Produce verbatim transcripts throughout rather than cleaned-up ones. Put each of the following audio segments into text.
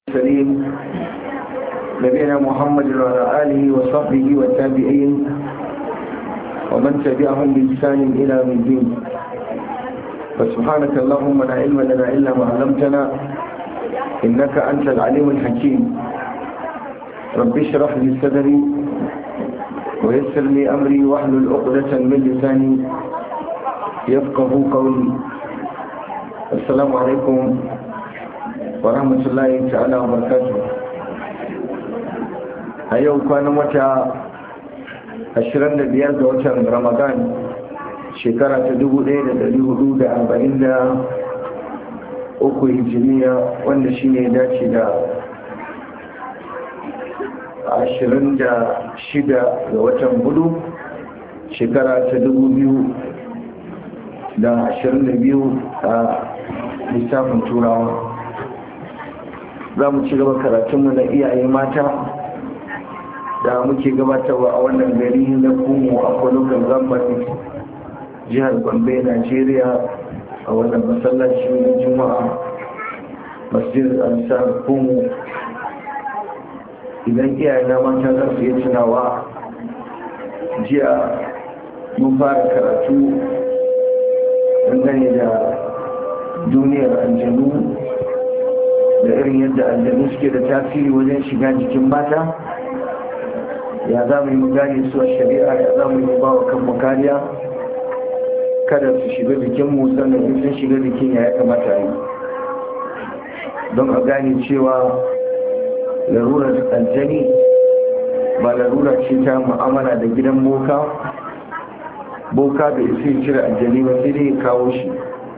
السليم نبينا محمد وعلى آله وصحبه والتابعين ومن تبعهم بإحسان إلى يوم الدين. فسبحانك اللهم لا علم لنا إلا ما علمتنا إنك أنت العليم الحكيم. رب اشرح لي صدري ويسر لي أمري واحلل عقدة من لساني يفقه قولي. السلام عليكم ورحمة الله تعالى وبركاته. a yau kwanan wata ashirin da biyar ga watan Ramadan shekara ta dubu ɗaya da ɗari hudu da arba'in da uku hijiriya, wanda shi ne dace da ashirin da shida ga watan hudu shekara ta dubu biyu da ashirin da biyu a lissafin turawa. Za mu ci gaba karatunmu na iyaye mata da muke gabatarwa a wannan gari na Kumo a kwanukan zamani jihar Gombe, Najeriya, a wannan masallaci na Juma'a Masjid Ansar Kumo. Idan iyaye na mata za su yi tunawa, jiya mun fara karatu dangane da duniyar aljanu da irin yadda aljanu suke da tasiri wajen shiga jikin mata. Ya za mu yi gane su a shari'a, ya za mu yi ba wa kanmu kariya kada su shiga jikinmu, sannan in sun shiga jikin ya kamata yi don a gane cewa larurar aljani ba larura ce ta mu'amala da gidan boka boka da isi cire aljani ba, sai dai ya kawo shi.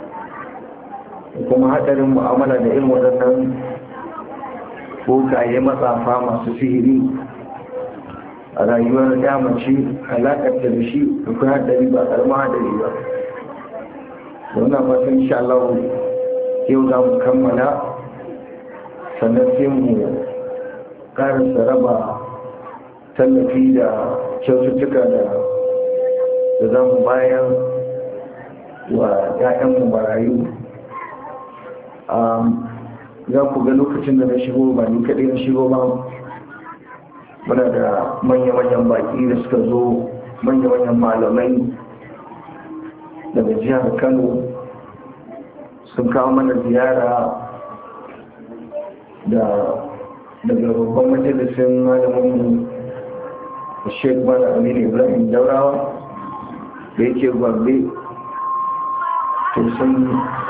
Kuma hadarin mu'amala da irin waɗannan bokaye matsafa masu sihiri a rayuwar damace, alaƙar da shi akwai haɗari ba ƙarama haɗari ba. wannan fatan insha Allah yau za mu kammala, sannan sai mu ƙarasa raba tallafi da kyaututtuka da da za mu bayar wa 'ya'yanmu marayu. Za ku ga lokacin da na shigo ba ni kaɗai na shigo ba, muna da manya-manyan baƙi da suka zo, manya-manyan malamai daga jihar Kano sun kawo mana ziyara da daga babban majalisun malamin Sheikh Bala Aminu Ibrahim Daurawa da yake Gombe. To sun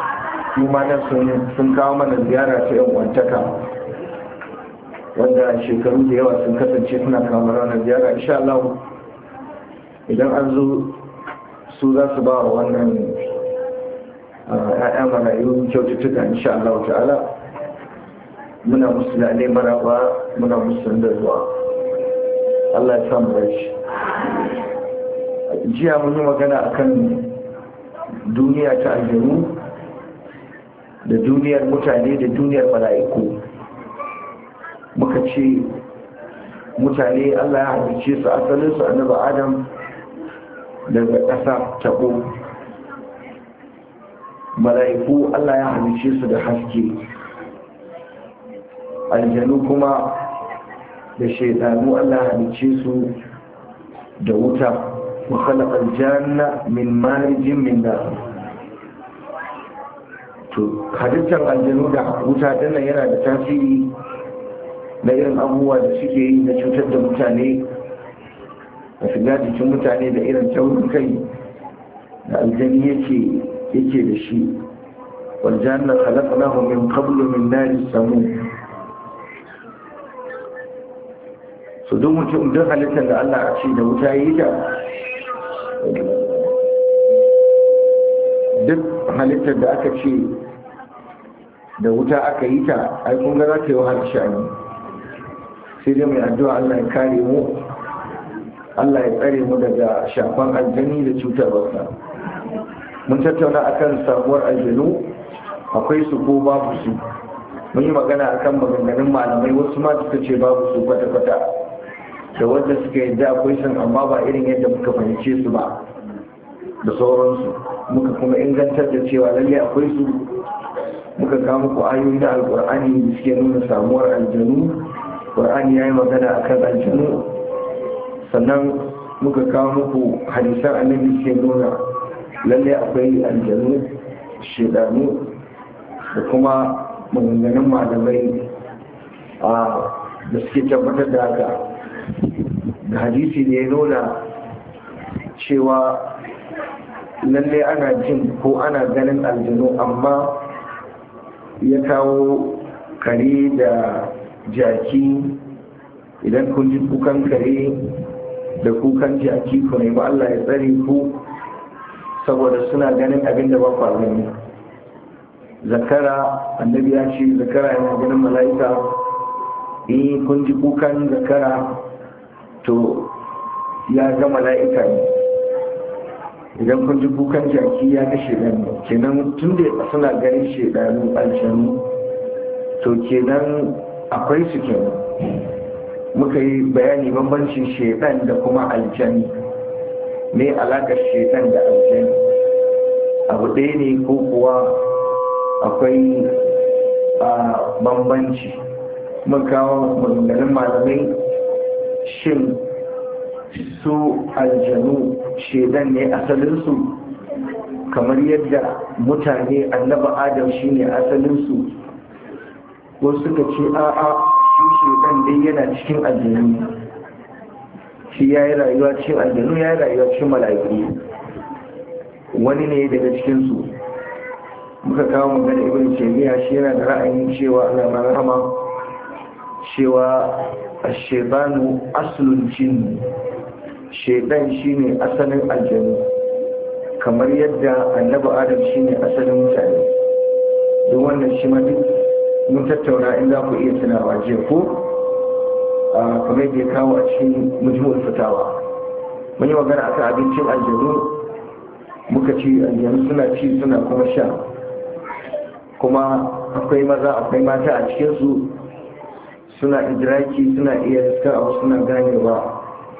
sun kawo mana ziyara ta yan wantaka, wanda shekaru da yawa sun kasance suna kamar ranar ziyara. Insha Allah idan an zo su za su ba wa wannan ya'ya marayu kyaututtuka insha Allah ta'ala. Muna musu lalai maraba, muna musu da zuwa. Allah ya samu rashi. Jiya mun yi magana akan duniya ta aljanu da duniyar mutane da duniyar mala'iku. Muka ce mutane Allah ya halice su, asalinsu annabi Adam daga ƙasa taɓo. Mala'iku Allah ya halice su da haske. Aljanu kuma da shaidanu Allah ya halice su da wuta. wa khalaqa aljanna min marijin min nar. To halittar aljanu da wuta dinnan yana da tasiri na irin abubuwa da suke yi na cutar da mutane, da shiga jikin mutane, da irin taurin kai da aljani yake yake da shi. waljanna khalaqnahu min qablu min nari samum. So duk mutum duk halittar da Allah a ce da wuta yi ta, duk halittar da aka ce da wuta aka yi ta, ai kun ga za ta yi wahala sha'ani. Sai dai mai addu'a Allah ya kare mu, Allah ya tsare mu daga shafan aljani da cutarwarsa. Mun tattauna akan samuwar aljanu, akwai su ko babu su. Mun yi magana akan maganganun malamai, wasu ma suka ce babu su kwata-kwata, da wanda suka yadda akwai sun amma ba irin yadda muka fahimce su ba da sauransu. Muka kuma ingantar da cewa lalle akwai su muka kawo muku ayoyi na alkur'ani da suke nuna samuwar aljanu. Qur'ani ya yi magana akan aljanu. Sannan muka kawo muku hadisan annabi suke nuna lalle akwai aljanu, shedanu, da kuma maganganun malamai da suke tabbatar da haka. Da hadisi ne ya nuna cewa lalle ana jin ko ana ganin aljanu, amma ya kawo kare da jaki. Idan kun ji kukan kare da kukan jaki ku nemi Allah ya tsare ku, saboda suna ganin abin da ba ku gani. Zakara, annabi ya ce zakara yana ganin mala'ika. In kun ji kukan zakara to ya ga mala'ika ne. Idan kun ji kukan jaki ya ga shedanu. Kenan tun da suna ganin shedanu aljanu, to kenan akwai su kenan. Muka yi bayani bambancin shedan da kuma aljani. Me alakar shedan da aljani? Abu ɗaya ne ko kuwa akwai bambanci? Mun kawo maganganun malamai, shin su aljanu shedan ne asalinsu, kamar yadda mutane annaba adam shine asalinsu, ko suka ce a'a shi shedan dai yana cikin aljanu, shi ya yi rayuwa cikin aljanu, ya yi rayuwa cikin mala'iku, wani ne daga cikinsu. Muka kawo magana ibn taymiya, shi yana da ra'ayin cewa Allah ma rahama, cewa ash-shaytanu aslul jinn, shaytan shine asalin aljanu, kamar yadda annabi adam shine asalin mutane. Duk wannan shi ma duk mun tattauna, in za ku iya tunawa jiya ko kamar yadda ya kawo a cikin mujmu'ul fatawa. Mun yi magana akan abincin aljanu, muka ci aljanu suna ci suna kuma sha, kuma akwai maza akwai mata a cikinsu, suna idraki, suna iya riska abu, suna ganewa.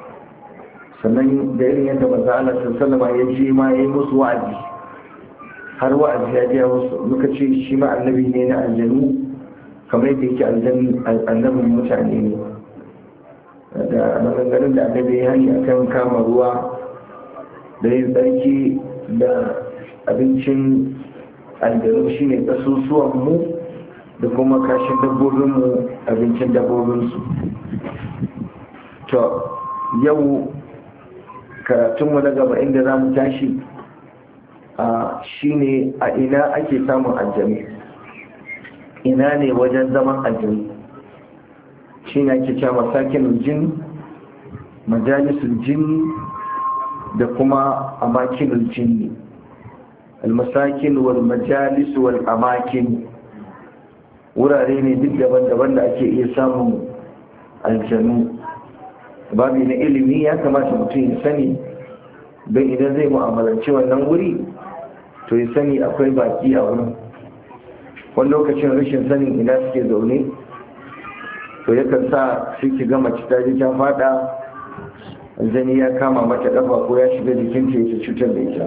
Sannan da irin yadda maza Allah sallama ya je ma ya yi musu wa'azi, har wa'azi ya je musu. Muka ce shi ma annabi ne na aljanu, kamar yadda yake annabin mutane ne. Da maganganun da annabi ya yi akan kama ruwa da yin tsarki da abincin aljanu shine ƙasusuwan mu da kuma kashin dabbobinmu abincin dabbobinsu. To yau karatunmu na gaba inda za mu tashi a shine a ina ake samun aljanu, ina ne wajen zaman aljanu. Shi ne ake cewa masakin jin, majalisul jin, da kuma amakinul jinni. Almasakin wal majalis wal amakin wurare ne duk daban-daban da ake iya samun aljanu. Babu na ilimi ya kamata mutum ya sani, don idan zai mu'amalanci wannan wuri to ya sani akwai baki a wurin. Wani lokacin rashin sanin ina suke zaune to yakan sa suke gama cita ji ta fada, aljani ya kama mata kafa ko ya shiga jikinta ya cutar da ita.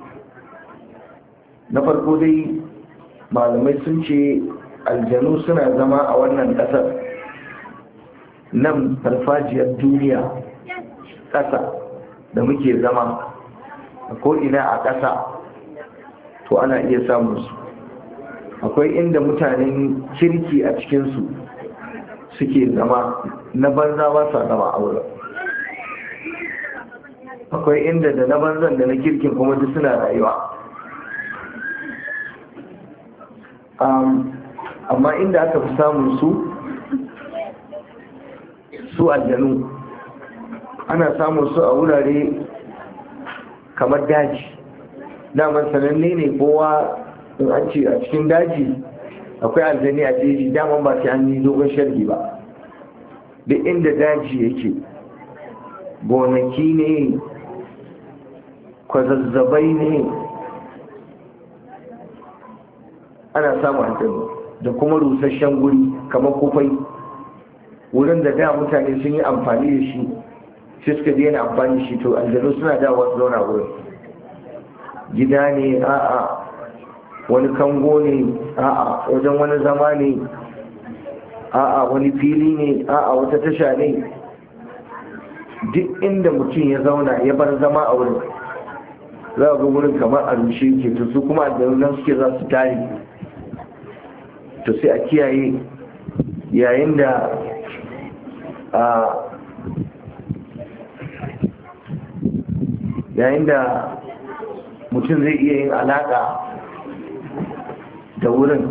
Na farko dai malamai sun ce aljanu suna zama a wannan ƙasar, nan farfajiyar duniya, ƙasa da muke zama a ko'ina a ƙasa, to ana iya samun su. Akwai inda mutanen kirki a cikinsu suke zama, na banza ba sa zama a wurin. Akwai inda da na banzan da na kirkin kuma duk suna rayuwa. Amma inda aka fi samun su su aljanu, ana samun su a wurare kamar daji. Daman sananne ne kowa in an ce a cikin daji akwai aljani a jeji, daman ba sai an yi dogon sharhi ba. Duk inda daji yake, gonaki ne, kwazazzabai ne, ana samun aljanu. Da kuma rusasshen guri kamar kufai, wurin da da mutane sun yi amfani da shi sai suka daina amfani da shi, to aljanu suna da wasu zauna wurin. Gida ne, a'a wani kango ne, a'a wajen wani zama ne, a'a wani fili ne, a'a wata tasha ne, duk inda mutum ya zauna ya bar zama a wurin za a ga wurin kamar a rushe ke to su kuma aljanun suke za su tare. To sai a kiyaye yayin da a yayin da mutum zai iya yin alaka da wurin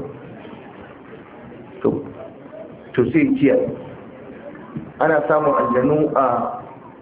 to sai kiyaye. Ana samun aljanu a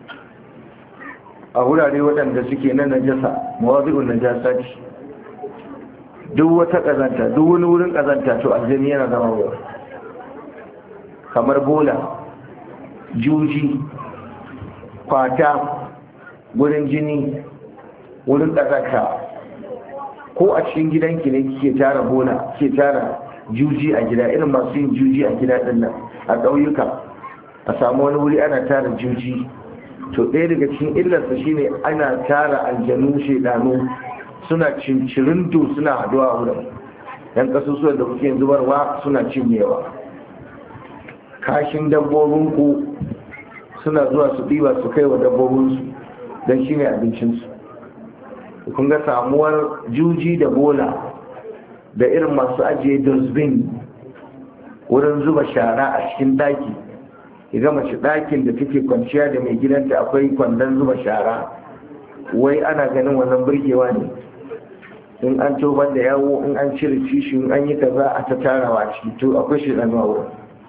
a wurare waɗanda suke na najasa, mawazi'un najasa ce. Duk wata ƙazanta, duk wani wurin ƙazanta to aljani yana zama wurin, kamar bola, juji, kwata, wurin jini, wurin ƙazanta. Ko a cikin gidanki ne kike tara bola, kike tara juji a gida, irin masu yin juji a gida ɗin nan a ƙauyuka, a samu wani wuri ana tara juji, to ɗaya daga cikin illarsa shine ana tara aljanu shaidanu suna cincirinto suna haduwa a wurin. yan kasusuwan da kuke zubarwa suna cinyewa, kashin dabbobinku suna zuwa su ɗiba su kai wa dabbobinsu don shi ne abincinsu. kun ga samuwar juji da bola da irin masu ajiye dustbin wurin zuba shara a cikin daki, ga mace ɗakin da take kwanciya da mai gidanta akwai kwandon zuba shara, wai ana ganin wannan burgewa ne. In an tobar da yawo, in an cire tishi, in an yi kaza a ta tarawa ciki, to akwai shi ɗan wurin.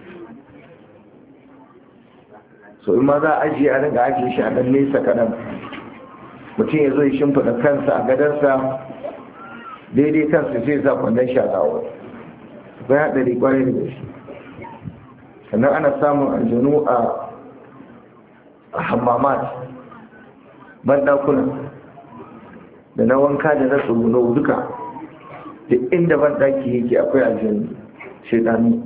So in ma za a ajiye a rinka ajiye shi a ɗan nesa kaɗan, mutum ya zo ya shimfiɗa kansa a gadarsa daidai kansa sai sa kwandon shara wurin. Bai haɗari ƙwarai da gaske. Sannan ana samun aljanu a hammamat, banɗakuna da na wanka da na tsuguno duka, da inda banɗaki yake akwai aljanu shaidanu,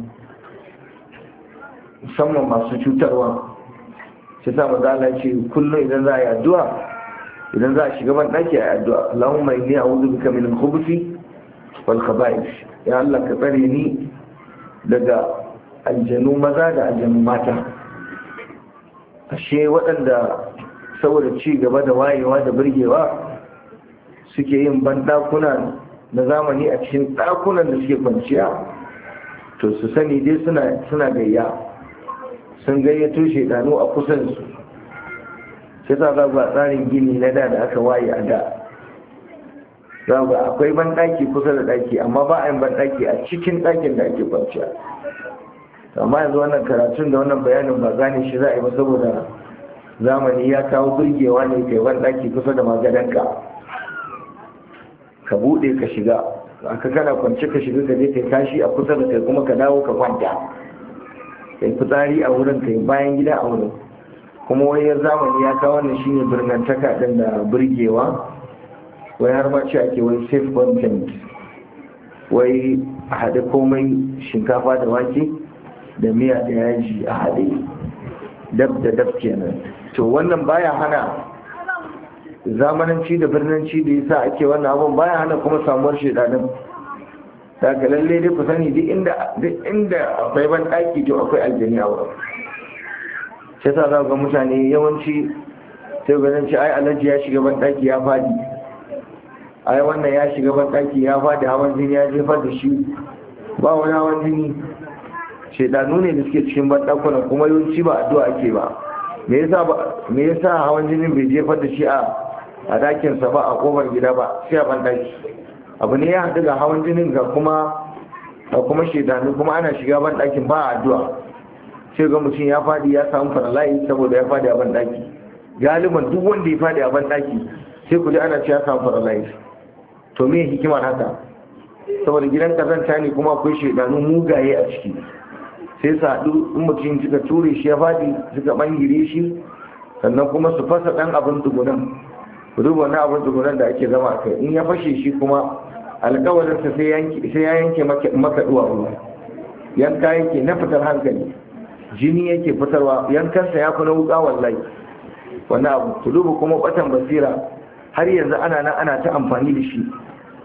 musamman masu cutarwa. sai sa mazala ce kullum idan za a yi addu'a, idan za a shiga banɗaki a yi addu'a, Allahumma inni a'udhu bika min al-khubuthi wal khaba'ith, ya Allah ka tsare ni daga aljanu maza da aljanu mata. Ashe waɗanda saboda ci gaba da wayewa da burgewa suke yin banɗakuna na zamani a cikin ɗakunan da suke kwanciya, to su sani dai suna suna gayya, sun gayyato shaidanu a kusan su. sai sa za ga tsarin gini na da da aka waye a da, za ga akwai banɗaki kusa da ɗaki amma ba a yin banɗaki a cikin ɗakin da ake kwanciya. amma yanzu wannan karatun da wannan bayanin ba gane shi za a yi ba, saboda zamani ya kawo burgewa ne kai ban daki kusa da magadanka ka bude ka shiga, aka kana kwance ka shiga ka je kai kashi a kusa da kai kuma ka dawo ka kwanta, kai fitsari a wurin, kai bayan gida a wurin. kuma wayar zamani ya kawo wannan shine birnantaka din da burgewa, wai har ma ce ake wai safe content, wai a haɗe komai shinkafa da wake da miya da yaji a haɗe dab da dab kenan. To wannan baya hana zamananci da birnanci da yasa ake wannan abun, baya hana kuma samuwar shedanin. daga lalle dai ku sani duk inda duk inda akwai ban daki to akwai aljani a wurin. sai sa za ga mutane yawanci sai ga ce ai alhaji ya shiga ban daki ya fadi, ai wannan ya shiga ban daki ya fadi, hawan jini ya jefar da shi. ba wani hawan jini, shedanu ne da suke cikin banɗakunan, kuma yawanci ba addu'a ake ba. me yasa ba me yasa hawan jinin bai jefar da shi a a dakin sa ba, a kofar gida ba, sai a banɗaki. abu ne ya haɗu ga hawan jinin ga kuma ga kuma shedanu, kuma ana shiga banɗakin ba addu'a. sai ga mutum ya fadi ya samu faralayi saboda ya fadi a banɗaki. galiban duk wanda ya fadi a banɗaki sai ku ji ana ce ya samu faralayi. to me hikimar haka? saboda gidan kazanta ne kuma akwai shedanu mugaye a ciki, sai su haɗu in mutum suka ture shi ya faɗi suka ɓangire shi, sannan kuma su fasa ɗan abin tugunan. ku duba wani abin tugunan da ake zama a kai, in ya fashe shi kuma alƙawarinsa sai ya yanke maka duwawu, yanka yake na fitar hankali, jini yake fitarwa, yankansa ya fi na wuƙa wallahi wannan abu. ku duba kuma ɓatan basira har yanzu ana nan ana ta amfani da shi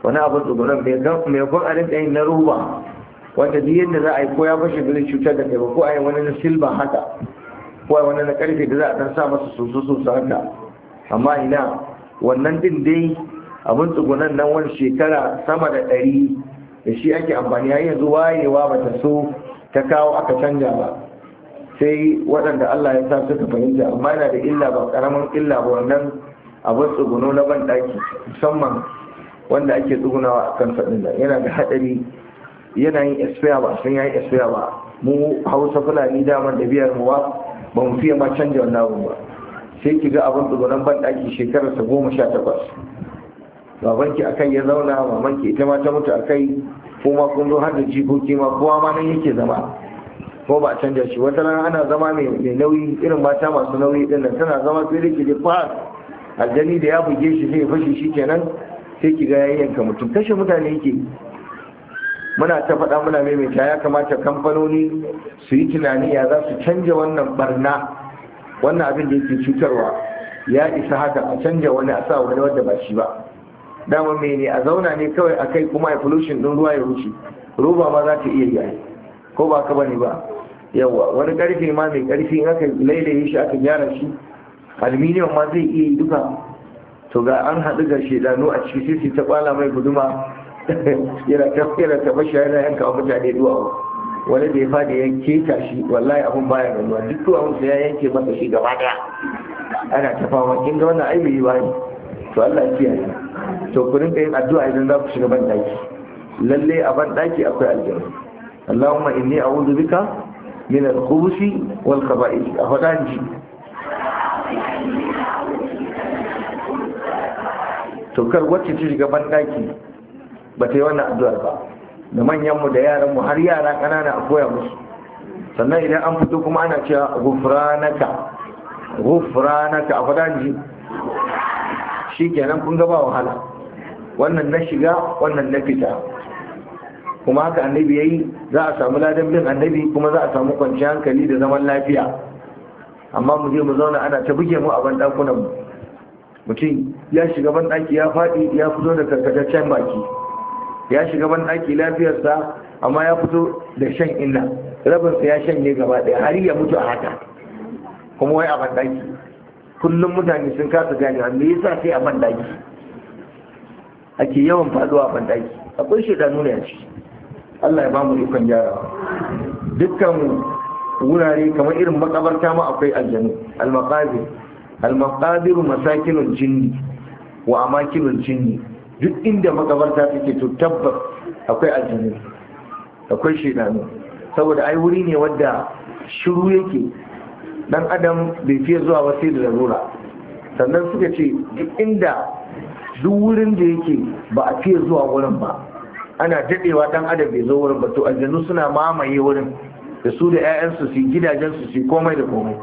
wani abin tsugunan mai kwan a rinka yin na roba wanda duk yadda za a yi ko ya fashe da zai cutar da kai ba, ko a yi wani na silba haka, ko a yi wani na karfe da za a dan sa masa soso soso haka. Amma ina wannan din dai abin tsugunan nan wani shekara sama da ɗari da shi ake amfani, har yanzu wayewa ba ta so ta kawo aka canja ba, sai waɗanda Allah ya sa suka fahimta. Amma yana da illa, ba ƙaramin illa ba wannan abin tsuguno na ban ɗaki, musamman wanda ake tsugunawa a kan faɗin nan yana da haɗari, yana yin expire ba sun yayi expire ba. Mu Hausa Fulani daman da biyar mu ba ba mu fiye ma canja wannan abu ba. Sai ki ga abin tsugunan ban ɗaki shekararsa goma sha takwas, babanki akai ya zauna, mamanki ita ma ta mutu akai, kuma kun zo har da jikoki ma kowa ma nan yake zama, ko ba a canja shi. Wata rana ana zama mai nauyi, irin mata masu nauyi din nan, tana zama sai da ke da fa aljani da ya buge shi sai ya fashe shi kenan, sai ki ga yayyanka mutum, kashe mutane yake. Muna ta faɗa muna maimaita, ya kamata kamfanoni su yi tunani ya za su canja wannan barna, wannan abin da yake cutarwa ya isa haka, a canja wani a sa wani wanda ba shi ba. Dama mai ne a zauna ne kawai a kai, kuma a pollution ɗin ruwa ya wuce, roba ma za ta iya yi, ko ba ka bane ba. Yawa wani karfe ma mai karfi in aka lailaye shi aka gyara shi, aluminium ma zai iya yi duka. To ga an haɗu ga shedanu a ciki sai ta kwala mai guduma yana tafiyar ta bashi yana yanka wa mutane duwawu. Wani da ya fadi ya keta shi, wallahi abun baya ganuwa, duk duwawun sa ya yanke masa shi gaba daya. Ana ta fama, kin ga wannan ai bai ba ne. To Allah ya kiyaye. To ku rinka yin addu'a idan za ku shiga ban daki. Lalle a ban daki akwai aljanna. Allahumma inni a'udhu bika min al-khubuthi wal khaba'ith. A fadanji. To kar wacce ta shiga ban daki ba ta yi wannan addu'ar ba. Da manyan mu da yaran mu har yara kanana a koya musu. Sannan idan an fito kuma ana cewa ghufranaka. Ghufranaka a fadanji. Shikenan kun ga ba wahala. Wannan na shiga, wannan na fita. Kuma haka annabi yayi, za a samu ladan bin annabi, kuma za a samu kwanciyar hankali da zaman lafiya. Amma mu je mu zauna ana ta buge mu a ban dakunan mu. Mutum ya shiga ban daki ya faɗi, ya fito da karkataccen baki. Ya shiga ban daki lafiyarsa, amma ya fito da shan inna. Rabinsa ya shanye gaba ɗaya har ya mutu a haka. Kuma wai a ban daki. Kullum mutane sun kasa gane me yasa sai a ban daki ake yawan faduwa a ban daki. Akwai shedanu ne a ciki. Allah ya ba mu ikon gyarawa. Dukkan wurare kamar irin makabarta ma akwai aljanu. Al-maqabir al-maqabir masakinul jinni wa amakinul jinni. Duk inda makabarta take to tabbas akwai aljanu, akwai shedanu. Saboda ai wuri ne wanda shiru yake, dan adam bai fiye zuwa ba sai da larura. Sannan suka ce duk inda duk wurin da yake ba a fiye zuwa wurin ba, ana dadewa dan adam bai zo wurin ba, to aljannu suna mamaye wurin da su da 'ya'yansu su gidajensu su komai da komai.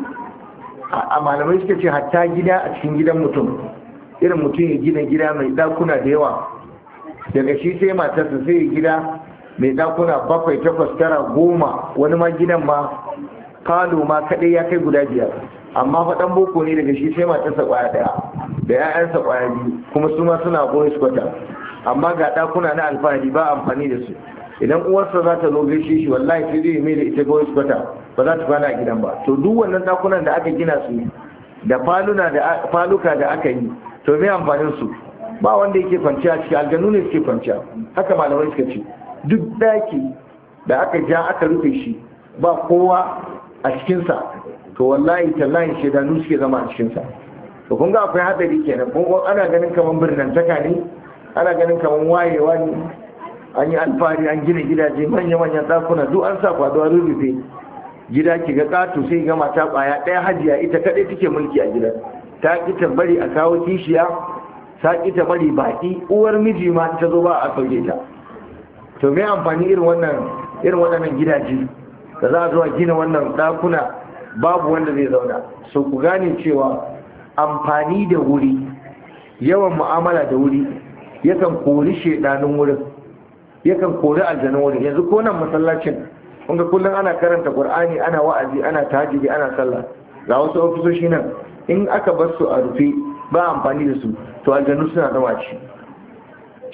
A malamai suka ce hatta gida a cikin gidan mutum, irin mutum ya gina gida mai dakuna da yawa, daga shi sai matarsa sai gida mai dakuna bakwai takwas tara goma, wani ma gidan ma falo ma kadai ya kai guda biyar, amma faɗan boko ne daga shi sai matarsa kwaya daya da 'ya'yansa kwaya biyu, kuma su ma suna boys quarter, amma ga dakuna na alfahari ba amfani da su. Idan uwarsa za ta zo gaishe shi, wallahi sai dai mai da ita boys quarter, ba za ta kwana a gidan ba. To duk wannan dakunan da aka gina su da faluna da faluka da aka yi, to me amfanin su? Ba wanda yake kwanciya cikin, aljanu ne suke kwanciya. Haka malamai suka ce duk daki da aka ja aka rufe shi ba kowa a cikinsa, to wallahi tallahi shedanu suke zama a cikinsa. To kun ga akwai hadari kenan. Kun ana ganin kaman birnantaka ne, ana ganin kaman wayewa ne, an yi alfahari, an gina gidaje manya-manyan ɗakuna, duk an sa kwado an rufe gida. Ki ga ƙato sai ga mata ƙwaya ɗaya hajiya ita kaɗai take mulki a gidan, ta ƙi ta bari a kawo kishiya, ta ƙi ta bari baƙi, uwar miji ma ta zo ba a sauke ta. To me amfani irin wannan irin waɗannan gidaje da za a zo a gina wannan ɗakuna babu wanda zai zauna? So ku gane cewa amfani da wuri, yawan mu'amala da wuri yakan kori shedanin wurin, yakan kori aljanun wurin. Yanzu ko nan masallacin kun ga kullum ana karanta Qur'ani, ana wa'azi, ana tahajjudi, ana sallah. Ga wasu ofisoshi nan in aka bar su a rufe ba amfani da su, to aljanu suna zama ci.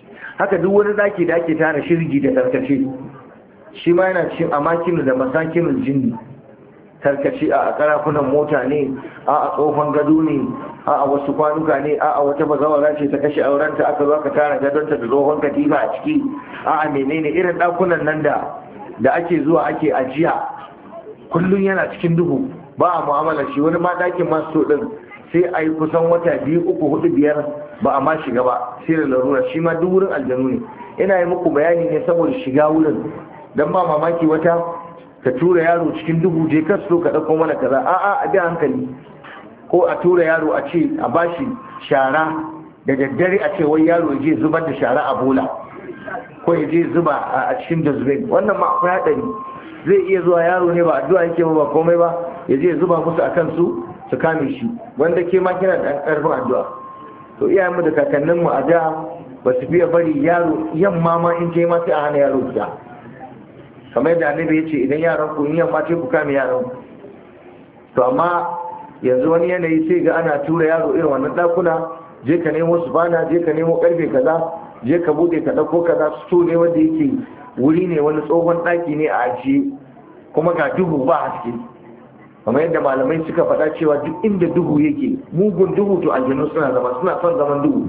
haka duk wani daki da ake tara shirgi da tarkace shi ma yana cikin amakinu da masakinul jinni. Tarkace a karafunan mota ne, a a tsohon gado ne, a a wasu kwanuka ne, a a wata bazawara ce ta kashe aurenta aka zo ka tara gadonta da tsohon katifa a ciki, a a menene irin dakunan nan da da ake zuwa ake ajiya kullum yana cikin duhu ba a mu'amala shi. Wani ma dakin masu din sai a yi kusan wata biyu uku hudu biyar ba a ma shiga ba sai da larura, shi ma duk wurin aljanu ne. Ina yi muku bayani ne saboda shiga wurin, don ba mamaki wata ta tura yaro cikin duhu je ka so ka ɗauko mana kaza, a'a a bi hankali. Ko a tura yaro a ce a bashi shara da daddare a ce wai yaro ya je zubar da shara a bola ko ya je zuba a cikin dustbin, wannan ma akwai haɗari. Zai iya zuwa yaro ne ba addu'a yake ba komai ba ya je zuba musu akan su su kame shi, wanda ke ma kina da ƙarfin addu'a. To iyayenmu da kakanninmu a da ba su fiye bari yaro yamma ma in kai ma sai a hana yaro fita, kamar yadda annabi ya ce idan yaran ku in yamma ce ku kame yaran ku. To amma yanzu wani yanayi sai ga ana tura yaro irin wannan dakuna, je ka nemo su bana, je ka nemo karfe kaza, je ka bude ka dauko kaza. Su ne wanda yake wuri ne wani tsohon daki ne a ajiye kuma ga duhu ba haske, kamar yadda malamai suka faɗa cewa duk inda duhu yake mugun duhu to aljanu suna zama, suna son zaman duhu.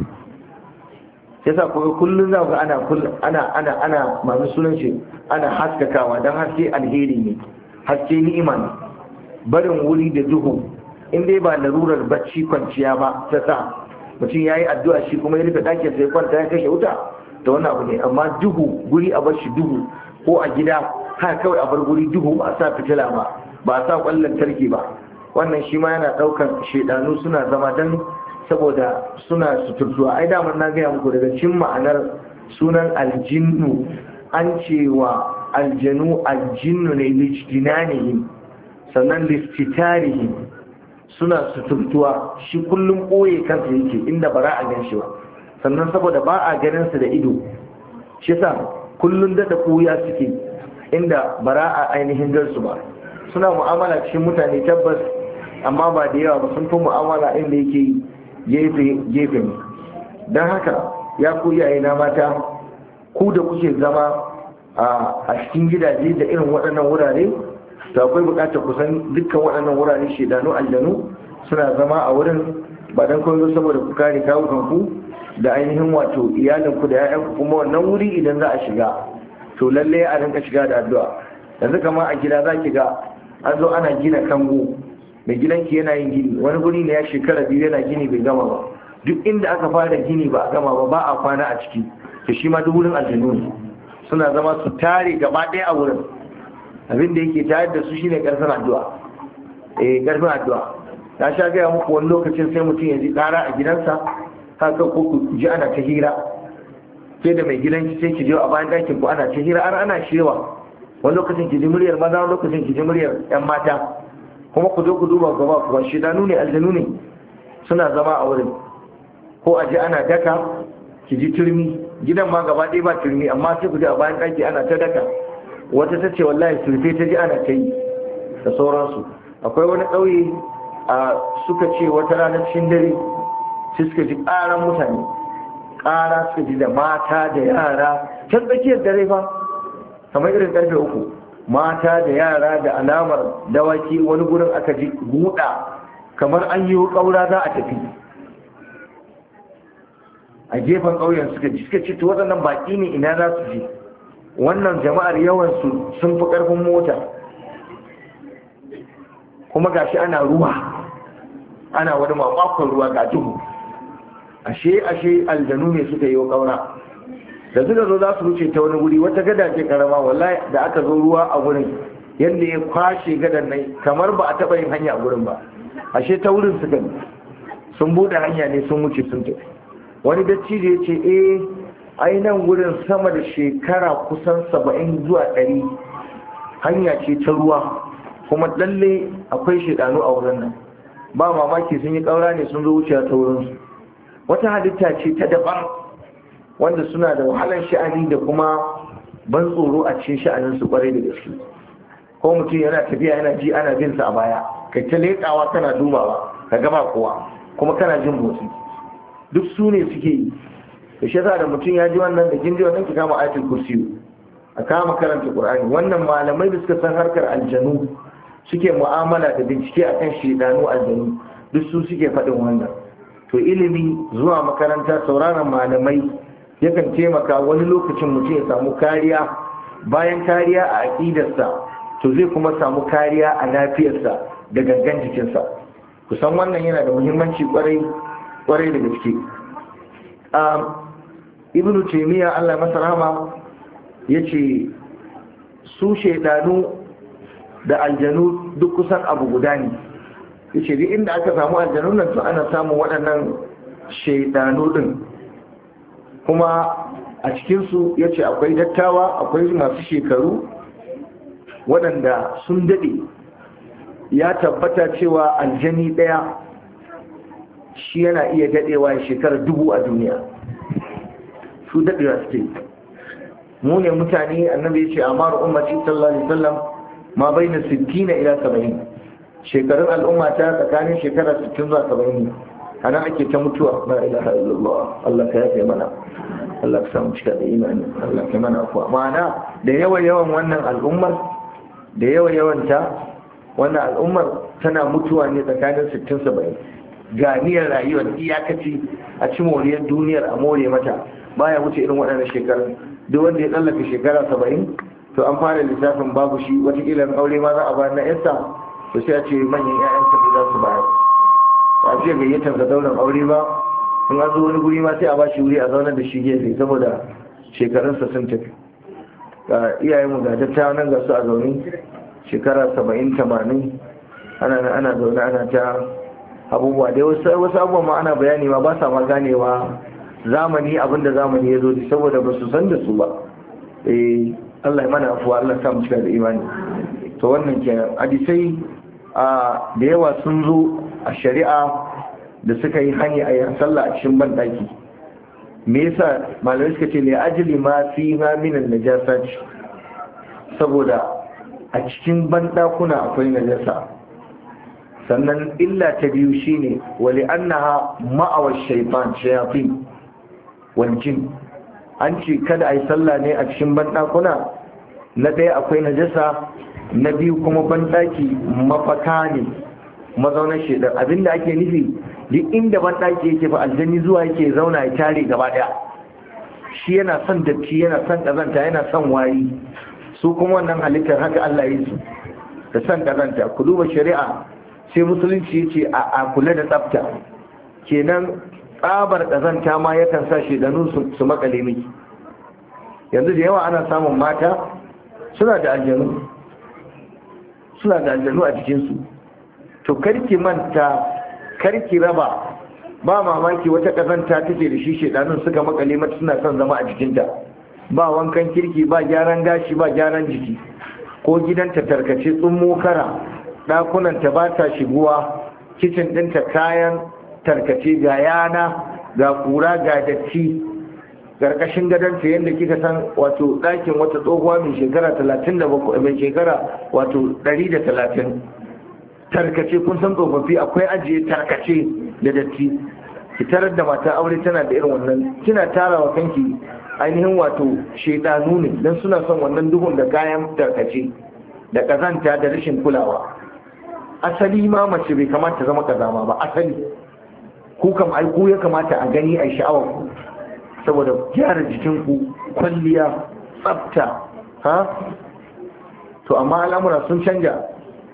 Yasa kuma kullum za ga ana ana ana ana masu sunan shi ana haskakawa, dan haske alheri ne, haske ni'ima ne. Barin wuri da duhu in dai ba larurar bacci kwanciya ba ta sa mutum ya yi addu'a shi kuma ya rufe ɗakin sai kwanta ya kashe wuta da wani abu ne. Amma duhu, guri a bar shi duhu, ko a gida har kawai a bar guri duhu ba a sa fitila ba, ba a sa ƙwallon lantarki ba, wannan shi ma yana ɗaukar shaidanu suna zama dan saboda suna suturtuwa. Ai damar na gaya muku daga cikin ma'anar sunan aljinnu an cewa aljanu aljinnu ne lijtinanihim, sannan listitarihim, suna suturtuwa. Shi kullum ɓoye kansa yake inda ba a gan shi ba, sannan saboda ba a ganin su da ido shi sa kullum daɗa ɓuya suke inda ba a ainihin gan su ba. Suna mu'amala cikin mutane tabbas, amma ba da yawa ba, sun fi mu'amala inda yake gefe gefe ne. Don haka ya ku iyaye na mata, ku da kuke zama a cikin gidaje da irin waɗannan wurare, to akwai bukatar kusan dukkan waɗannan wurare shedanu aljanu suna zama a wurin, ba dan kawai saboda ku kare kawukanku da ainihin wato iyalinku da 'ya'yanku. Kuma wannan wuri idan za a shiga to lalle a rinka shiga da addu'a. Yanzu kamar a gida za ki ga an zo ana gina kango, mai gidanki yana yin gini, wani guri ne ya shekara biyu yana gini bai gama ba. Duk inda aka fara gini ba a gama ba ba a kwana a ciki, to shi ma duk wurin aljanu ne, suna zama su tare gaba ɗaya a wurin. Abin da yake tayar da su shine karfin addu'a. Eh karfin addu'a. Ta sha gaya muku wani lokacin sai mutum ya ji ƙara a gidansa, haka ko ku ji ana ta hira, sai da mai gidanki sai ki je a bayan ɗakin ku ana ta hira, ana ana shewa. Wani lokacin ki ji muryar maza, wani lokacin ki ji muryar ƴan mata, kuma ku zo ku duba gaba ku ba shedanu ne aljanu ne suna zama a wurin. Ko a ji ana daka, ki ji turmi, gidan ma gaba ɗaya ba turmi, amma sai ku ji a bayan ɗaki ana ta daka. Wata ta ce wallahi surfe ta ji ana ta yi da sauransu. Akwai wani ƙauye a suka ce wata ranar cikin dare sai suka ji ƙaran mutane, ƙara suka ji da mata da yara can tsakiyar dare fa, kamar irin ƙarfe uku, mata da yara da alamar dawaki. Wani gurin aka ji guda kamar an yi ƙaura za a tafi a gefen ƙauyen. Suka ji suka ce to waɗannan baƙi ne ina za su je, wannan jama'ar yawansu sun fi ƙarfin mota, kuma gashi ana ruwa, ana wani mamakon ruwa ga duhu. Ashe ashe aljanu ne suka yi wa ƙaura. Da suka zo za su wuce ta wani wuri, wata gada ce karama, wallahi da aka zo ruwa a wurin yadda ya kwashe gadan nan kamar ba a taɓa yin hanya a wurin ba. Ashe ta wurin suka sun buɗe hanya ne sun wuce sun tafi. Wani dattijo ya ce eh ai nan wurin sama da shekara kusan saba'in zuwa ɗari hanya ce ta ruwa, kuma lalle akwai shedanu a wurin nan. Ba mamaki sun yi ƙaura ne sun zo wucewa ta wurinsu. Wata halitta ce ta daban wanda suna da wahalar sha'ani da kuma ban tsoro a cikin sha'aninsu kwarai da gaske. Ko mutum yana tafiya yana ji ana bin sa a baya, kai ta leƙawa kana dubawa ka gaba kowa kuma kana jin motsi. Duk su ne suke yi. to shi yasa da mutum ya ji wannan da kin ji wannan ki kama ayatul kursi a kama karanta qur'ani. Wannan malamai da suka san harkar aljanu suke mu'amala da bincike akan shedanu aljanu duk su suke faɗin wannan. To ilimi zuwa makaranta sauraron malamai yakan taimaka wani lokacin mutum ya samu kariya, bayan kariya a aƙidarsa to zai kuma samu kariya a lafiyarsa da gangan jikinsa. Kusan wannan yana da muhimmanci kwarai kwarai da gaske. Ibn Taymiyyah Allah masa rahama yace su shedanu da aljanu duk kusan abu guda ne. Yace duk inda aka samu aljanu nan to ana samun waɗannan shedanu din. Kuma a cikinsu ya ce akwai dattawa, akwai masu shekaru waɗanda sun daɗe. Ya tabbata cewa aljani ɗaya shi yana iya daɗewa ya shekara dubu a duniya. Su daɗewa suke. Mu ne mutane, annabi ya ce amara ummati sallallahu alaihi wasallam ma baina sittina ila saba'in. Shekarun al'umma ta tsakanin shekara sittin zuwa saba'in. Ana ake ta mutuwa. La ilaha illallah. Allah ka yafe mana. Allah ka samu cika da imani. Allah ka mana afuwa. Ma'ana da yawan yawan wannan al'ummar da yawan yawan ta wannan al'ummar tana mutuwa ne tsakanin sittin saba'in. Ganiyar rayuwar iyakaci a ci moriyar duniyar a more mata baya wuce irin waɗannan shekarun. Duk wanda ya tsallaka shekara saba'in to an fara lissafin babu shi. Wataƙila aure ma za a bayar na yarsa to sai a ce manyan 'ya'yansa za su bayar. Ba a ce gayyatar da daular aure ba, in an zo wani guri ma sai a ba shi wuri a zaunar da shi gefe saboda shekarunsa sun tafi. Ga iyayenmu ga dattawa nan ga su a zaune shekara saba'in tamanin ana ana zaune ana ta abubuwa dai wasu abubuwan ma ana bayani ma ba sa ma ganewa zamani abinda zamani ya zo saboda ba su san da su ba. eh Allah ya mana afuwa, Allah ya sa mu cika da imani. To wannan kenan hadisai a da yawa sun zo a shari'a da suka yi hani a yin sallah a cikin banɗaki. Me yasa malamai suka ce ne ajili ma fi ma minan najasa ce, saboda a cikin banɗakuna akwai najasa. Sannan illa ta biyu shine wali annaha ma'awar shaytan shayatin wal jin. An ce kada a yi sallah ne a cikin banɗakuna, na ɗaya akwai najasa, na biyu kuma banɗaki mafaka ne, mazaunar shaidan. Abinda ake nufi duk inda banɗaki yake fa aljanni zuwa yake zauna ya tare gaba ɗaya. Shi yana son datti, yana son ƙazanta, yana son wari. Su kuma wannan halittar haka Allah ya yi su da son ƙazanta. Ku duba shari'a sai musulunci ya ce a kula da tsafta. Kenan tsabar ƙazanta ma yakan sa shaidanu su makale miki. Yanzu da yawa ana samun mata suna da aljanu suna da aljanu a jikinsu. To karki manta, karki raba, ba mamaki wata ƙazanta take da shi shaidanun suka makale mata suna son zama a jikinta. Ba wankan kirki, ba gyaran gashi, ba gyaran jiki, ko gidanta tarkace tsummo kara, ɗakunanta ba ta shiguwa, kicin ɗinta kayan tarkace, ga yana, ga kura, ga datti, ƙarƙashin gadonta yadda kika san wato ɗakin wata tsohuwa mai shekara talatin da bakwai, mai shekara wato ɗari da talatin. Tarkace, kun san tsofaffi akwai ajiye tarkace da datti. Ki tarar da mata aure tana da irin wannan, kina tara wa kanki ainihin wato shaidanu ne, don suna son wannan duhun da kayan tarkace da ƙazanta da rashin kulawa. Asali ma mace bai kamata zama kazama ba, asali ku kam ai ku ya kamata a gani a sha'awar ku, saboda gyara jikinku, kwalliya, tsafta, ha? To amma al'amura sun canja.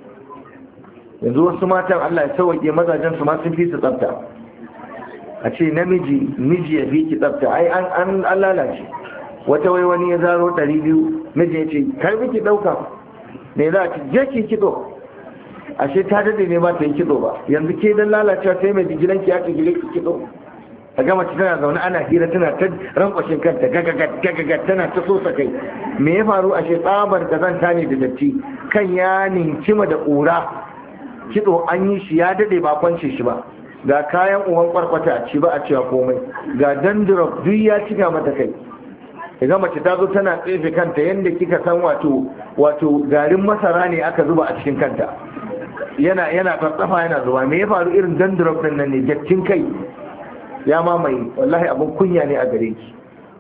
Yanzu wasu matan Allah ya sauwaƙe mazajen su ma sun fi su tsafta. A ce namiji miji ya fi ki tsafta, ai an an lalace. Wata wai wani ya zaro ɗari biyu, miji ya ce kar miki ɗauka, me za ki je ki kido. Ashe ta dade ne ba ta yi kido ba. Yanzu ke dan lalacewa sai mai gidanki ya ce gire ki kido. A gama ta tana zaune ana hira tana ta rankwashin kanta gagagat gagagat tana ta sosa kai. Me ya faru? Ashe tsabar kazanta ne da datti, kan ya ninkima da ƙura. Kido an yi shi ya dade ba kwance shi ba, ga kayan uwan kwarkwata a ci ba a cewa komai, ga dandruff duk ya cika mata kai. Daga mace ta zo tana tsefe kanta yadda kika san wato wato garin masara ne aka zuba a cikin kanta, yana yana tsatsafa yana zuba. Me ya faru? Irin dandruff din nan ne, dattin kai. ya mamaye, wallahi abin kunya ne a gare ki.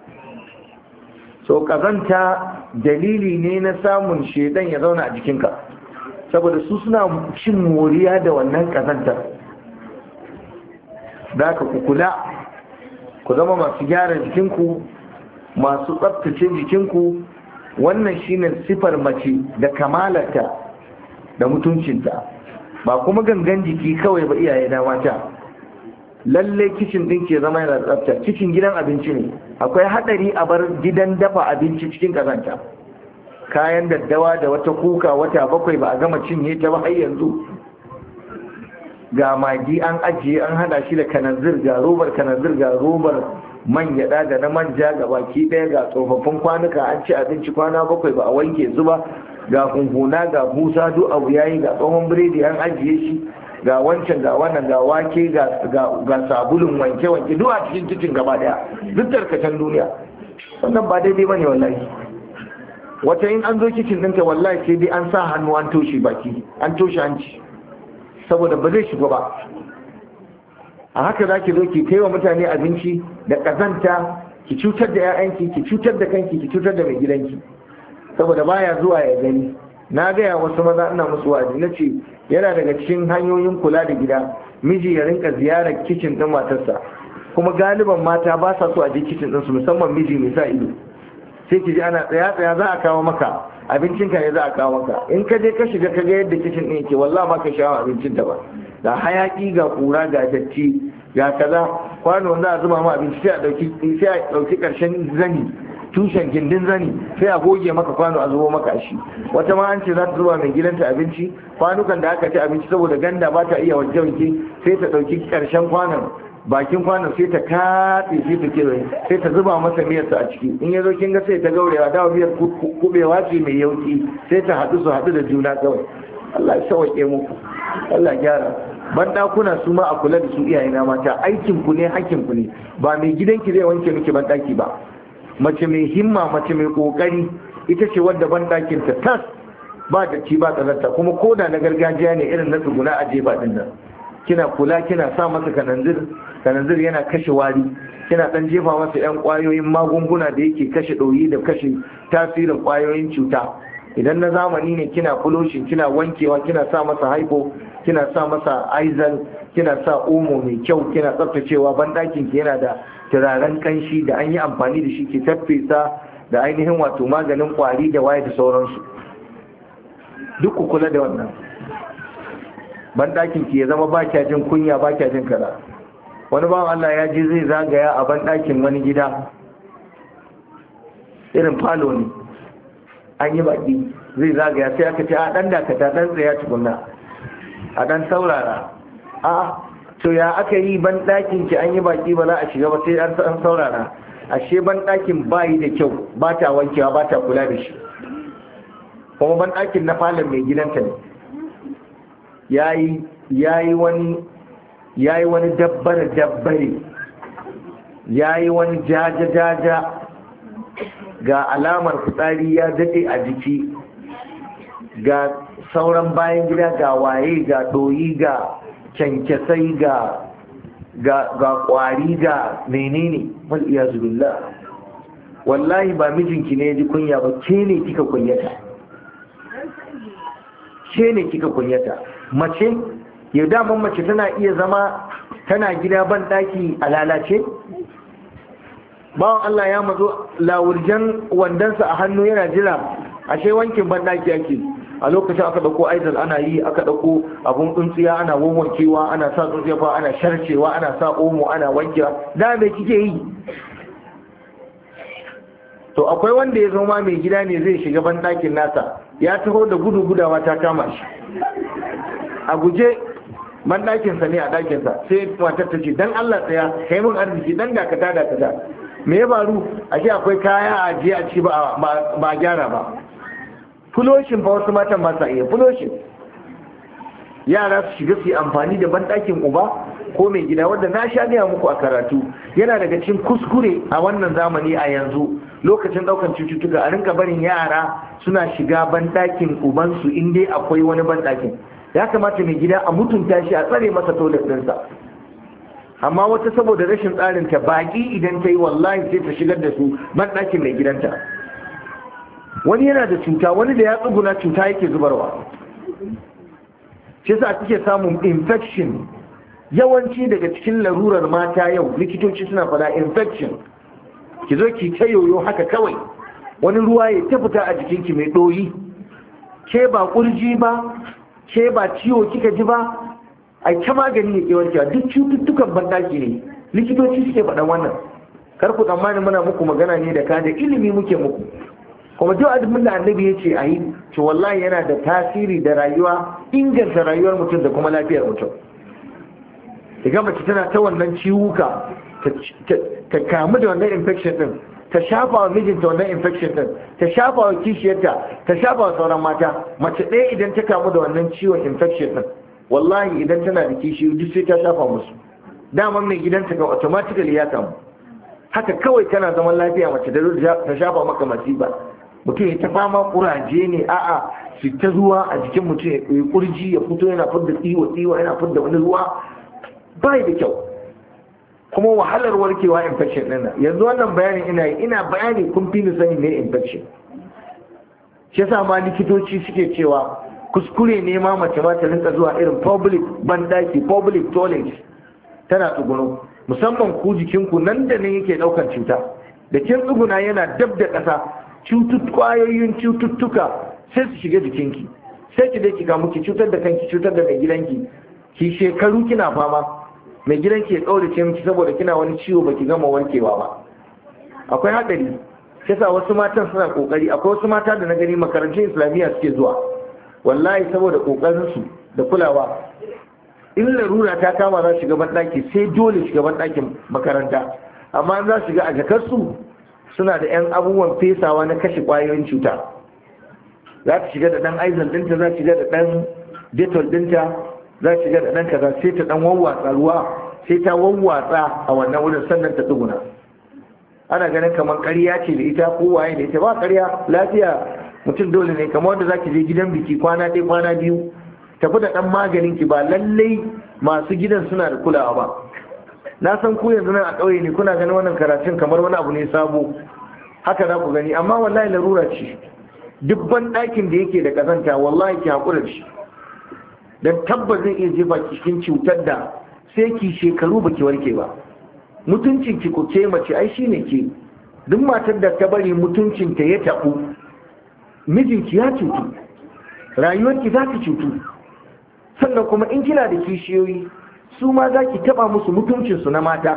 So kazanta dalili ne na samun shedan ya zauna a jikinka, saboda su suna cin moriya da wannan kazantar. da ka ku kula, ku zama masu gyara jikinku, masu tsaftace jikinku. Wannan shine sifar mace da kamalarta da mutuncinta, ba kuma gangan jiki kawai ba iyaye na mata. Lalle kicin din ke zama yana tsafta. Kicin gidan abinci ne, akwai hadari a bar gidan dafa abinci cikin kazanta. Kayan daddawa da wata kuka wata bakwai ba a gama cinye ta ba har yanzu. Ga magi an ajiye an hada shi da kananzir, ga robar kananzir, ga robar man gyada da na manja, ga baki daya ga tsofaffin kwanuka an ci abinci kwana bakwai ba a wanke su ba, ga kunhuna ga busa duk abu yayi, ga tsohon biredi an ajiye shi, ga wancan ga wannan ga wake ga sabulun wanke-wanke duk a cikin cikin gaba daya, duk tarkacen duniya. Wannan ba daidai bane wallahi. Wata in an zo kicin ɗinka wallahi sai dai an sa hannu an toshe baki, an toshe hanci, saboda ba zai shiga ba. A haka za ki zo ki kai wa mutane abinci da ƙazanta, ki cutar da 'ya'yanki, ki cutar da kanki, ki cutar da mai gidanki, saboda baya zuwa ya gani. Na gaya wasu maza ina musu wa'azi, na ce yana daga cikin hanyoyin kula da gida miji ya rinka ziyarar kicin ɗin matarsa. Kuma galiban mata ba sa so a je kicin ɗinsu, musamman miji mai sa ido. Sai ki ji ana tsaya tsaya za a kawo maka abincinka ne, za a kawo maka. In ka je ka shiga ka ga yadda kicin ɗin yake, wallahi ma ka sha'awa abincin ta ba. Ga hayaki, ga kura, ga datti, ga kaza. Kwano za a zuba ma abinci sai a dauki sai a dauki karshen zani, tushen gindin zani, sai a goge maka kwano a zubo maka shi. Wata ma an ce za ta zuba mai gidanta abinci, kwanukan da aka ci abinci saboda ganda ba ta iya wanke wanke, sai ta dauki karshen kwanon, bakin kwanon sai ta katse, sai ta kewaye, sai ta zuba masa miyarsa a ciki. In ya zo kin ga sai ta gaurewa, dawa miyar kubewa ce mai yauki, sai ta haɗu su haɗu da juna kawai. Allah ya sauke muku, Allah gyara. Ban dakuna su ma a kula da su, iyaye na mata, aikin ku ne, hakkin ku ne. Ba mai gidanki zai wanke miki ban daki ba. Mace mai himma, mace mai kokari ita ce wadda ban dakin ta tas ba da ci ba tsananta, kuma koda na gargajiya ne irin na tsuguna a jefa din nan. Kina kula, kina sa masa kananzir, kananzir yana kashe wari, kina dan jefa masa yan kwayoyin magunguna da yake kashe ɗoyi da kashe tasirin kwayoyin cuta. Idan na zamani ne kina fuloshin, kina wankewa, kina sa masa haifo, kina sa masa aizal, kina sa omo mai kyau, kina tsaftacewa. Banɗakin ki yana da turaren kanshi da an yi amfani da shi, ki taffesa da ainihin wato maganin kwari da waye da sauransu. Duk ku kula da wannan. Banɗakin ki ya zama ba kya jin kunya, ba kya jin kaza. Wani bawan Allah ya je zai zagaya a banɗakin wani gida, irin falo ne, an yi baki, zai zagaya sai aka ce a ɗan dakata, ɗan tsaya tukunna, a ɗan saurara. A to ya aka yi ban ɗakin ki an yi baki ba za a shiga ba sai an saurara. Ashe ban ɗakin bayi da kyau, ba ta wankewa, ba ta kula da shi. Kuma ban ɗakin na falon mai gidanta ne. Yayi yayi wani yayi wani dabbare dabbare, yayi wani jaja jaja, ga alamar fitsari ya daɗe a jiki, ga sauran bayan gida, ga waye, ga doyi, ga kyankyasai, ga ga ga kwari, ga menene, wal iyazu billah. Wallahi ba mijinki ne ya ji kunya ba, ke ne kika kunyata, ke ne kika kunyata. Mace ya daman mace tana iya zama tana gida ban daki a lalace. Bawan Allah ya mazo lawurjan wandansa a hannu yana jira, ashe wankin ban daki yake. A lokacin aka dauko aizal ana yi, aka dauko abun tsuntsiya ana wankewa, ana sa tsuntsiya fa ana sharcewa, ana sa omo ana wankewa. Da me kike yi? To akwai wanda ya zama mai gida ne zai shiga ban dakin nasa, ya taho da gudu, gudawa ta kama shi a guje. Man dakin sa ne a dakin sa, sai matar ta ce dan Allah tsaya, kai mun arziki, dan dakata dakata. Me ya faru? Ashe akwai kaya a ajiye a ci ba ba gyara ba. Fuloshin fa wasu matan ba sa iya fuloshin. Yara su shiga su yi amfani da banɗakin uba ko mai gida, wanda na sha gaya muku a karatu yana daga cikin kuskure a wannan zamani a yanzu, lokacin ɗaukan cututtuka, a rinka barin yara suna shiga banɗakin ubansu in dai akwai wani banɗakin. Ya kamata mai gida a mutunta shi, a tsare masa toilet ɗinsa. amma wata saboda rashin tsarin ta baki idan ta yi wallahi sai ta shigar da su ban ɗakin mai gidanta. Wani yana da cuta, wani da ya tsuguna cuta yake zubarwa, shi yasa kike samun infection. Yawanci daga cikin larurar mata yau likitoci suna fada infection, ki zo ki ta yoyo haka kawai, wani ruwa ya ta fita a jikinki mai ɗoyi, ke ba kurji ba, ke ba ciwo kika ji ba, ai ta magani ya kewarkewa. Duk cututtukan bandaki ne, likitoci suke faɗan wannan. Kar ku tsammani muna muku magana ne da ka da ilimi muke muku, kuma duk abin da annabi ya ce a yi to wallahi yana da tasiri da rayuwa, inganta rayuwar mutum da kuma lafiyar mutum. Iga mace tana ta wannan ciwuka, ta kamu da wannan infection din, ta shafa wa mijinta wannan infection din, ta shafa wa kishiyarta, ta shafa wa sauran mata. Mace ɗaya idan ta kamu da wannan ciwon infection din, wallahi idan tana da kishiyoyi duk sai ta shafa musu. Daman mai gidanta ga automatically ya kamu. Haka kawai tana zaman lafiya mace da ta shafa maka masifa. Mutum ya ta fama kuraje ne, a'a su ta ruwa a jikin mutum ya kurji ya fito yana fidda tsiwa tsiwa yana fidda wani ruwa, bai da kyau, kuma wahalar warkewa infection ɗin nan. Yanzu wannan bayanin ina yi ina bayani kun fi ni sani ne infection. Shi yasa ma likitoci suke cewa kuskure ne ma mace ma ta rinka zuwa irin public bandaki, public toilet tana tsuguno, musamman ku jikinku nan da nan yake ɗaukar cuta. Da kin tsuguna yana dab da ƙasa, kwayoyin cututtuka sai su shiga jikinki, sai ki dai ki kamu ki cutar da kanki, cutar da mai gidanki, ki shekaru kina fama, mai gidanki ya kaurace miki saboda kina wani ciwo baki gama warkewa ba. Akwai hadari. Kisa wasu matan suna kokari, akwai wasu mata da na gani makarantun islamiyya suke zuwa, wallahi saboda kokarin su da kulawa, in larura ta kama za su shiga banɗaki sai dole shiga banɗakin makaranta, amma za su shiga a jakarsu suna da 'yan abubuwan fesawa na kashe ƙwayoyin cuta. Za ta shiga da ɗan aizal ɗinta, za ta shiga da ɗan detol ɗinta, za ta shiga da ɗan kaza, sai ta ɗan wawwatsa ruwa, sai ta wawwatsa a wannan wurin sannan ta tsuguna. Ana ganin kamar ƙarya ce da ita ko waye da ita, ba ƙarya, lafiya mutum dole ne. Kamar wanda za ki je gidan biki kwana ɗaya kwana biyu, tafi da ɗan maganin ki, ba lallai masu gidan suna da kulawa ba. Na san ku yanzu nan a ƙauye ne kuna ganin wannan karatun kamar wani abu ne sabo, haka za ku gani, amma wallahi larura ce. Dubban ɗakin da yake da ƙazanta wallahi ki haƙura da shi, don tabbas zai iya jefa cikin cutar da sai ki shekaru baki warke ba. Mutuncin ki ko ce mace ai shine ke, duk matar da ta bari mutuncinta ya taɓu, mijinki ya cutu, rayuwarki za ta cutu. Sannan kuma in kina da kishiyoyi, su ma za ki taba musu mutuncinsu na mata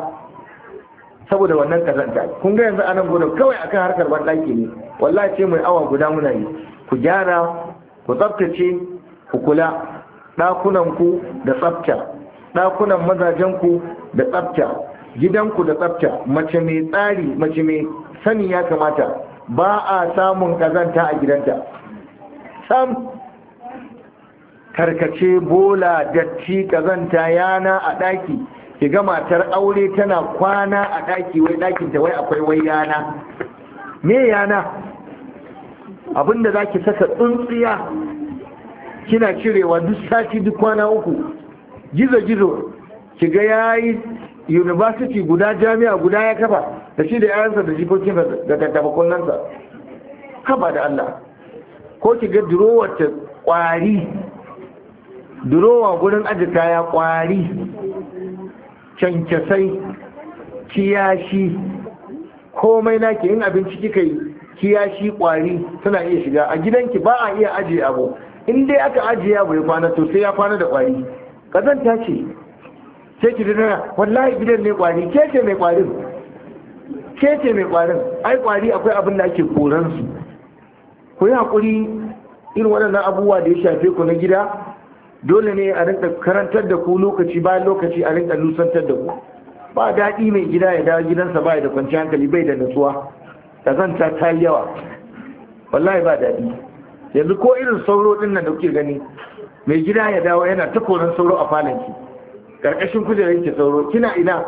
saboda wannan kazanta. Kun ga yanzu anan gudun kawai akan harkar banɗaki ne, wallahi ce mai awa guda muna yi. Ku gyara, ku tsaftace, ku kula ɗakunanku da tsafta, ɗakunan mazajenku da tsafta, gidanku da tsafta. Mace mai tsari, mace mai sani ya kamata, ba a samun kazanta a gidanta sam. Karkace, bola, datti, kazanta, yana a ɗaki. Ki ga matar aure tana kwana a ɗaki, wai ɗakin ta wai akwai wai yana. Me yana? Abinda za ki saka tsuntsiya kina cirewa duk sati duk kwana uku. Gizo-gizo ki ga yayi university guda, jami'a guda ya kafa da shi da yayansa da jikokin da tattabakunansa. Haba da Allah. Ko ki ga durowar ta kwari, durowa gurin aji kaya kwari, kyankyasai, kiyashi, komai naki in abinci kika yi kiyashi, kwari suna iya shiga a gidanki. Ba a iya ajiye abu, in dai aka ajiye abu ya kwana to sai ya kwana da kwari. Kazanta ce. Sai ki dana wallahi gidan ne kwari, ke ce mai kwarin, ke ce mai kwarin. Ai kwari akwai abin da ake koran su. Ku yi hakuri irin waɗannan abubuwa da ya shafe ku na gida, dole ne a rinka karantar da ku lokaci bayan lokaci, a rinka nusantar da ku. Ba daɗi mai gida ya dawo gidansa ba da kwanciyar hankali, bai da nutsuwa, kazanta ta yi yawa, wallahi ba daɗi. Yanzu ko irin sauro ɗin nan da kuke gani, mai gida ya dawo yana ta koran sauro a falanki, ƙarƙashin kujerar ki sauro, kina ina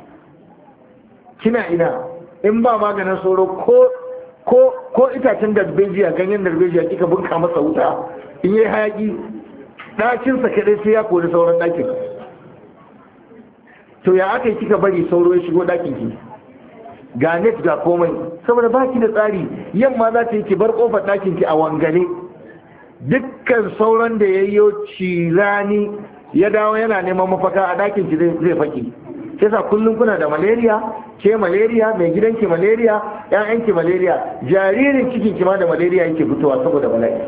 kina ina in ba maganin sauro ko ko ko itacen darbejiya, ganyen darbejiya kika bunka masa wuta, in yi hayaki ɗakinsa kaɗai sai ya kori sauran ɗakin. to ya aka yi kika bari sauro ya shigo ɗakin ki ga net ga komai, saboda baki da tsari. Yamma za ta yi ki bar kofar ɗakin ki a wangale, dukkan sauran da ya yi cirani ya dawo yana neman mafaka a ɗakin ki zai faki. Sai sa kullum kuna da malaria, ke malaria, mai gidanki malaria, ƴaƴanki malaria, jaririn cikin ki ma da malaria yake fitowa saboda bala'i.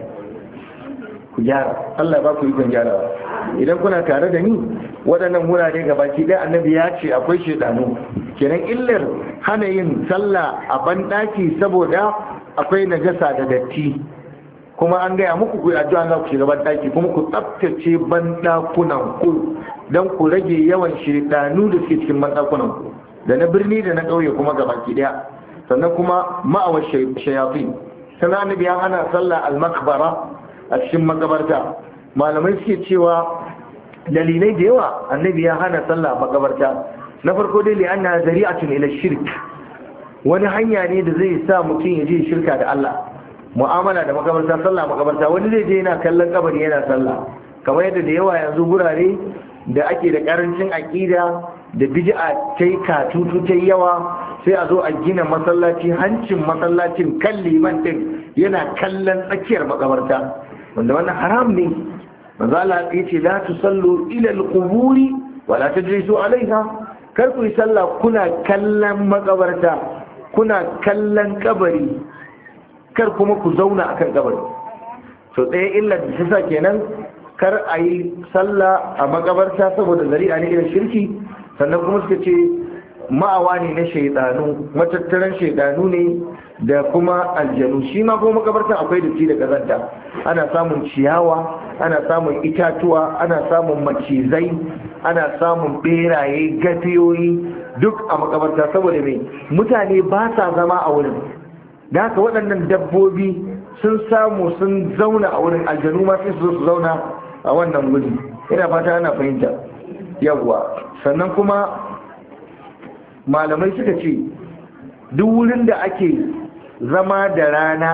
Ku gyara, Allah ba ku yi kun gyarawa. Idan kuna tare da ni, waɗannan wurare gabaki ɗaya annabi ya ce akwai shaidanu. Kenan illar hana yin sallah a banɗaki saboda akwai najasa da datti. Kuma an gaya muku ku addu'a za ku shiga banɗaki, kuma ku tsaftace banɗakunan ku don ku rage yawan shaidanu da suke cikin banɗakunan ku, da na birni da na ƙauye kuma gabaki ɗaya. Sannan kuma ma'awar shayatin. Sannan annabi ya hana sallah al-makbara a cikin makabarta. Malamai suke cewa dalilai da yawa annabi ya hana sallah a makabarta. Na farko dai li'anna zari'atun ila shirk, wani hanya ne da zai sa mutum ya je shirka da Allah. Mu'amala da makabarta, sallah makabarta, wani zai je yana kallon kabari yana sallah, kamar yadda da yawa yanzu gurare da ake da karancin aqida da bid'a tai katutu tai yawa, sai a zo a gina masallaci, hancin masallacin kan liman din yana kallon tsakiyar makabarta, wanda wannan haram ne. manzo Allah ya ce la tusallu ila al-quburi wa la tajlisu alaiha, kar ku yi sallah kuna kallon makabarta, kuna kallon kabari, kar kuma ku zauna akan kabari. to ɗaya illar da ta sa kenan kar a yi sallah a makabarta saboda zari'a ne irin shirki. Sannan kuma suka ce ma'awa ne na shaidanu, matattaran shaidanu ne da kuma aljanu. Shi ma kuma makabarta akwai datti da kazanta, ana samun ciyawa, ana samun itatuwa, ana samun macizai, ana samun beraye, gafiyoyi duk a makabarta. Saboda mai mutane ba sa zama a wurin, da haka waɗannan dabbobi sun samu sun zauna a wurin, aljanu ma sai su zo su zauna a wannan wuri. Ina fata ana fahimta yawwa. Sannan kuma malamai suka ce duk wurin da ake zama da rana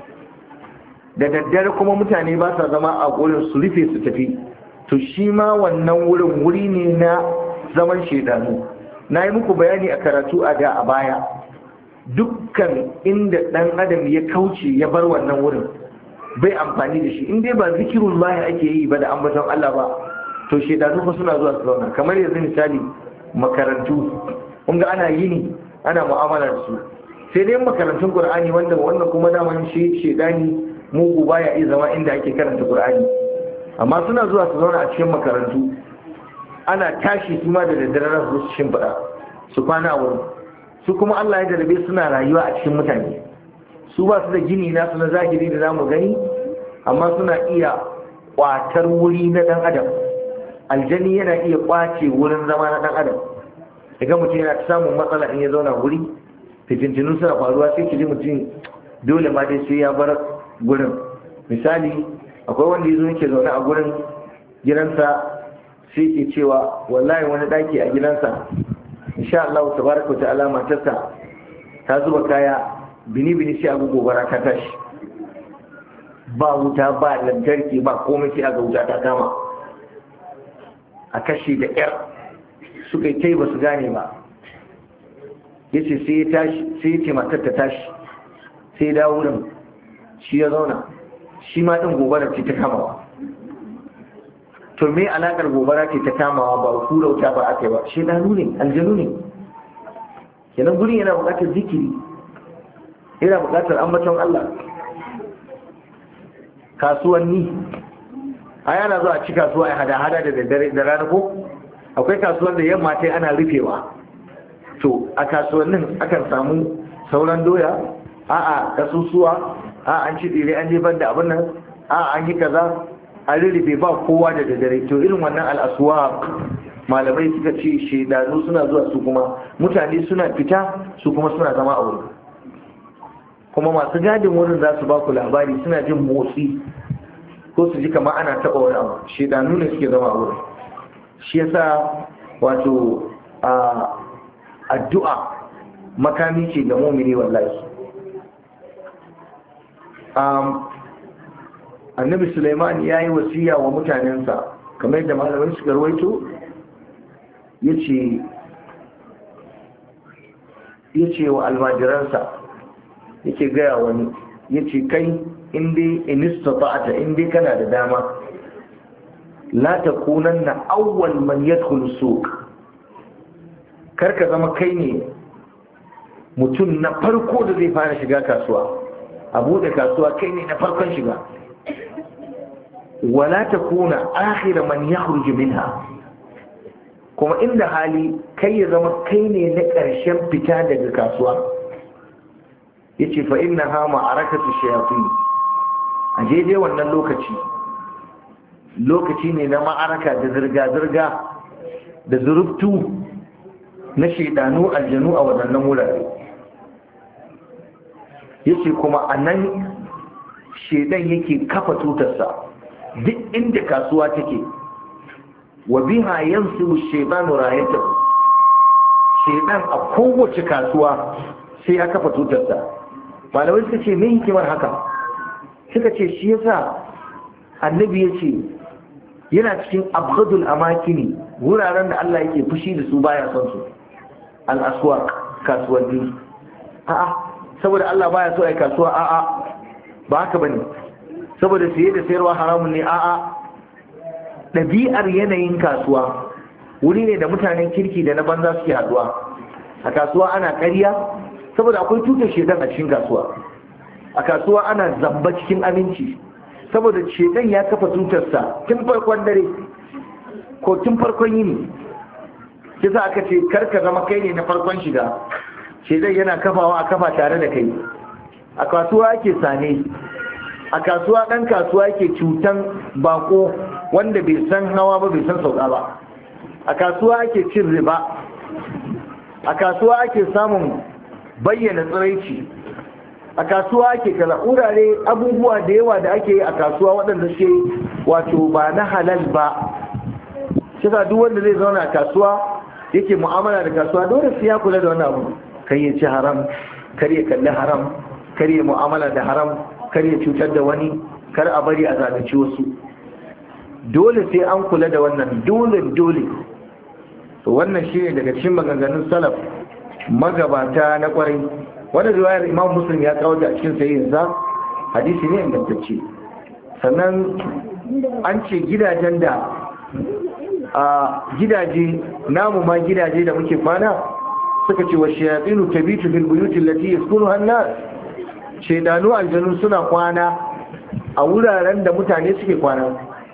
da daddare kuma mutane ba sa zama a wurin, su rufe su tafi, to shi ma wannan wurin wuri ne na zaman shaidanu. Na yi muku bayani a karatu a da a baya, dukkan inda ɗan adam ya kauce ya bar wannan wurin bai amfani da shi, in dai ba zikirullahi ake yi ba da ambaton Allah ba, to shaidanu fa suna zuwa su zauna. Kamar yanzu misali makarantu, kun ga ana yini ana mu'amala da su, sai dai makarantun Qur'ani wanda wannan kuma daman shi shaidani mugu baya iya zama inda ake karanta Qur'ani, amma suna zuwa su zauna a cikin makarantu, ana tashi su ma da daddare za su shimfiɗa su kwana a wurin. Su kuma Allah ya jarabe suna rayuwa a cikin mutane, su ba su da gini nasu na zahiri da zamu gani, amma suna iya kwatar wuri na dan adam. Aljani yana iya kwace wurin zama na dan adam. Daga mutum yana samun matsala in ya zauna wuri, fitintinu suna faruwa, sai ki ji mutum dole ma dai sai ya bar gurin. Misali akwai wanda ya zo yake zaune a gurin gidansa, sai ke cewa wallahi wani daki a gidansa insha Allah tabaraka wa ta'ala matarsa ta zuba kaya bini bini sai abu gobara ta tashi, ba wuta ba lantarki ba komai, sai aga wuta ta kama, a kashe da yar suka yi ba su gane ba. yace sai ya tashi, sai ya ce matar ta tashi, sai ya dawo wurin shi ya zauna, shi ma din gobara ce ta kamawa. To me alakar gobara ce ta kamawa ba kura wuta ba aka yi ba, shedanu ne, aljanu ne. Kenan gurin yana buƙatar zikiri, yana buƙatar ambaton Allah. Kasuwanni a yana zuwa ci kasuwa a hada-hada da daddare da rana ko akwai kasuwar da yamma ta ana rufewa. To a kasuwannin akan samu sauran doya, a'a kasusuwa, a'a an ci tsire an jefar da abin nan, a'a an yi kaza, a rurrufe ba kowa da daddare. To irin wannan al'asuwa malamai suka ce shaidanu suna zuwa, su kuma mutane suna fita, su kuma suna zama a wurin. Kuma masu gadin wurin za su ba ku labari, suna jin motsi ko su ji kamar ana taɓa wani abu, shaidanu ne suke zama a wurin. Shi yasa wato a addu'a makami ce ga mumini wallahi. Annabi Sulaiman ya yi wasiya wa mutanensa kamar yadda malamai suka rawaito, ya ce ya ce wa almajiransa yake gaya wani ya ce kai inda inistata'ata inda kana da dama la takunanna awwal man yadkhulu suq karka zama kai ne mutum na farko da zai fara shiga kasuwa a bude kasuwa kai ne na farkon shiga wala takuna akhir man yakhruju minha kuma inda hali kai ya zama kai ne na ƙarshen fita daga kasuwa yace fa innaha ma'arakatu shayatin a jeje wannan lokaci lokaci ne na ma'araka da zirga-zirga da zurubtu na shaidanu aljanu a waɗannan wurare yace kuma a nan shaidan yake kafa tutarsa duk inda kasuwa take wa biha yansibu shaidanu rayatahu shaidan a kowace kasuwa sai ya kafa tutarsa malamai suka ce me hikimar haka suka ce shi yasa annabi yace yana cikin abghadul amakini wuraren da Allah yake fushi da su baya son su al-aswaq kasuwanni a'a saboda Allah baya so ai kasuwa a'a ba haka bane saboda siye da sayarwa haramun ne a'a dabi'ar yanayin kasuwa wuri ne da mutanen kirki da na banza suke haduwa a kasuwa ana ƙarya saboda akwai tutar shedan a cikin kasuwa a kasuwa ana zamba cikin aminci saboda shedan ya kafa tutarsa tun farkon dare ko tun farkon yini shi za aka ce karka zama kai ne na farkon shiga shedan yana kafawa a kafa tare da kai a kasuwa ake sane a kasuwa dan kasuwa yake cutan bako wanda bai san hawa ba bai san sauka ba a kasuwa ake cin riba a kasuwa ake samun bayyana tsiraici a kasuwa ake kaza urare abubuwa da yawa da ake yi a kasuwa waɗanda suke wato ba na halal ba shi sa duk wanda zai zauna a kasuwa yake mu'amala da kasuwa dole sai ya kula da wannan abu kar ya ci haram kar ya kalli haram kar ya mu'amala da haram kar ya cutar da wani kar a bari a zalunci wasu dole sai an kula da wannan dole dole to wannan shine daga cikin maganganun salaf magabata na kwarai wanda riwayar Imam Muslim ya kawo da cikin sahihinsa hadisi ne ingantacce sannan an ce gidajen da a gidaje namu ma gidaje da muke kwana suka ce wa shayatinu tabitu fil buyuti allati yaskunuha an-nas shaydanu aljanu suna kwana a wuraren da mutane suke kwana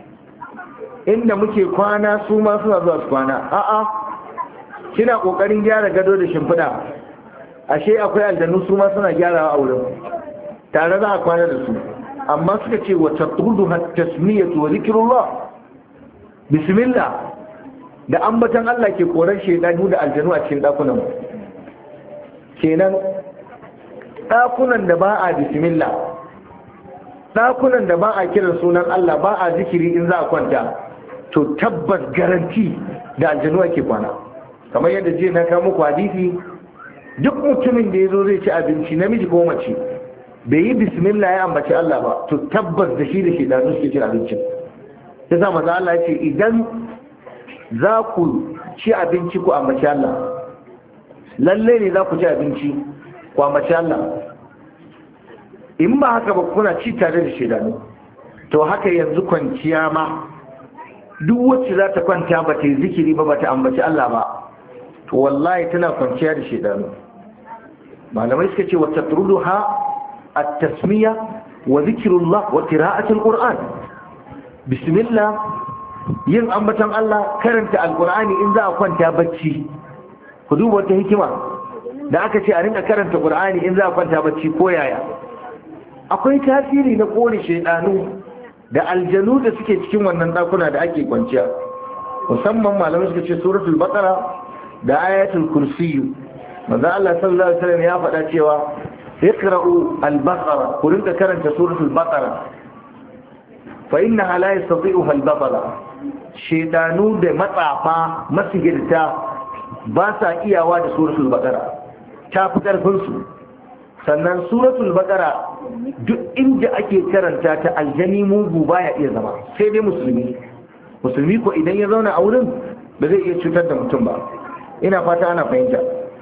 inda muke kwana su ma suna zuwa su kwana a'a kina kokarin gyara gado da shimfiɗa ashe akwai aljanu su ma suna gyarawa a wurin tare za a kwana da su amma suka ce wa tatrudu tasmiyatu wa zikrullah bismillah da ambatan Allah ke koran shedanu da aljanu a cikin dakunan kenan dakunan da ba a bismillah dakunan da ba a kiran sunan Allah ba a zikiri in za a kwanta to tabbas garanti da aljanu ake kwana kamar yadda jiya na kawo muku hadisi duk mutumin da ya zo zai ci abinci namiji ko mace bai yi bismillah ya ambaci Allah ba to tabbas da shi da shi da suke cin abincin ya sa maza Allah ya ce idan za ku ci abinci ku ambaci Allah lalle ne za ku ci abinci ku ambaci Allah in ba haka ba kuna ci tare da shedanu to haka yanzu kwanciya ma duk wacce za ta kwanta ba ta yi zikiri ba ba ta ambaci Allah ba to wallahi tana kwanciya da shedanu malamai suka ce wata turuduha at-tasmiya wa zikrullah wa qira'atul qur'an bismillah yin ambatan Allah karanta alqur'ani in za a kwanta bacci ku duba wata hikima da aka ce a rinka karanta qur'ani in za a kwanta bacci ko yaya akwai tasiri na kore shedanu da aljanu da suke cikin wannan dakuna da ake kwanciya musamman malamai suka ce suratul baqara da ayatul kursi manzo Allah sallallahu alaihi wasallam ya faɗa cewa iqra'u al-baqara ku rinka karanta suratul baqara fa innaha la yastati'uha al-baqara shedanu da matsafa masihirta ba sa iyawa da suratul baqara ta fi karfin su sannan suratul baqara duk inda ake karanta ta aljani mugu baya iya zama sai dai musulmi musulmi ko idan ya zauna a wurin ba zai iya cutar da mutum ba ina fata ana fahimta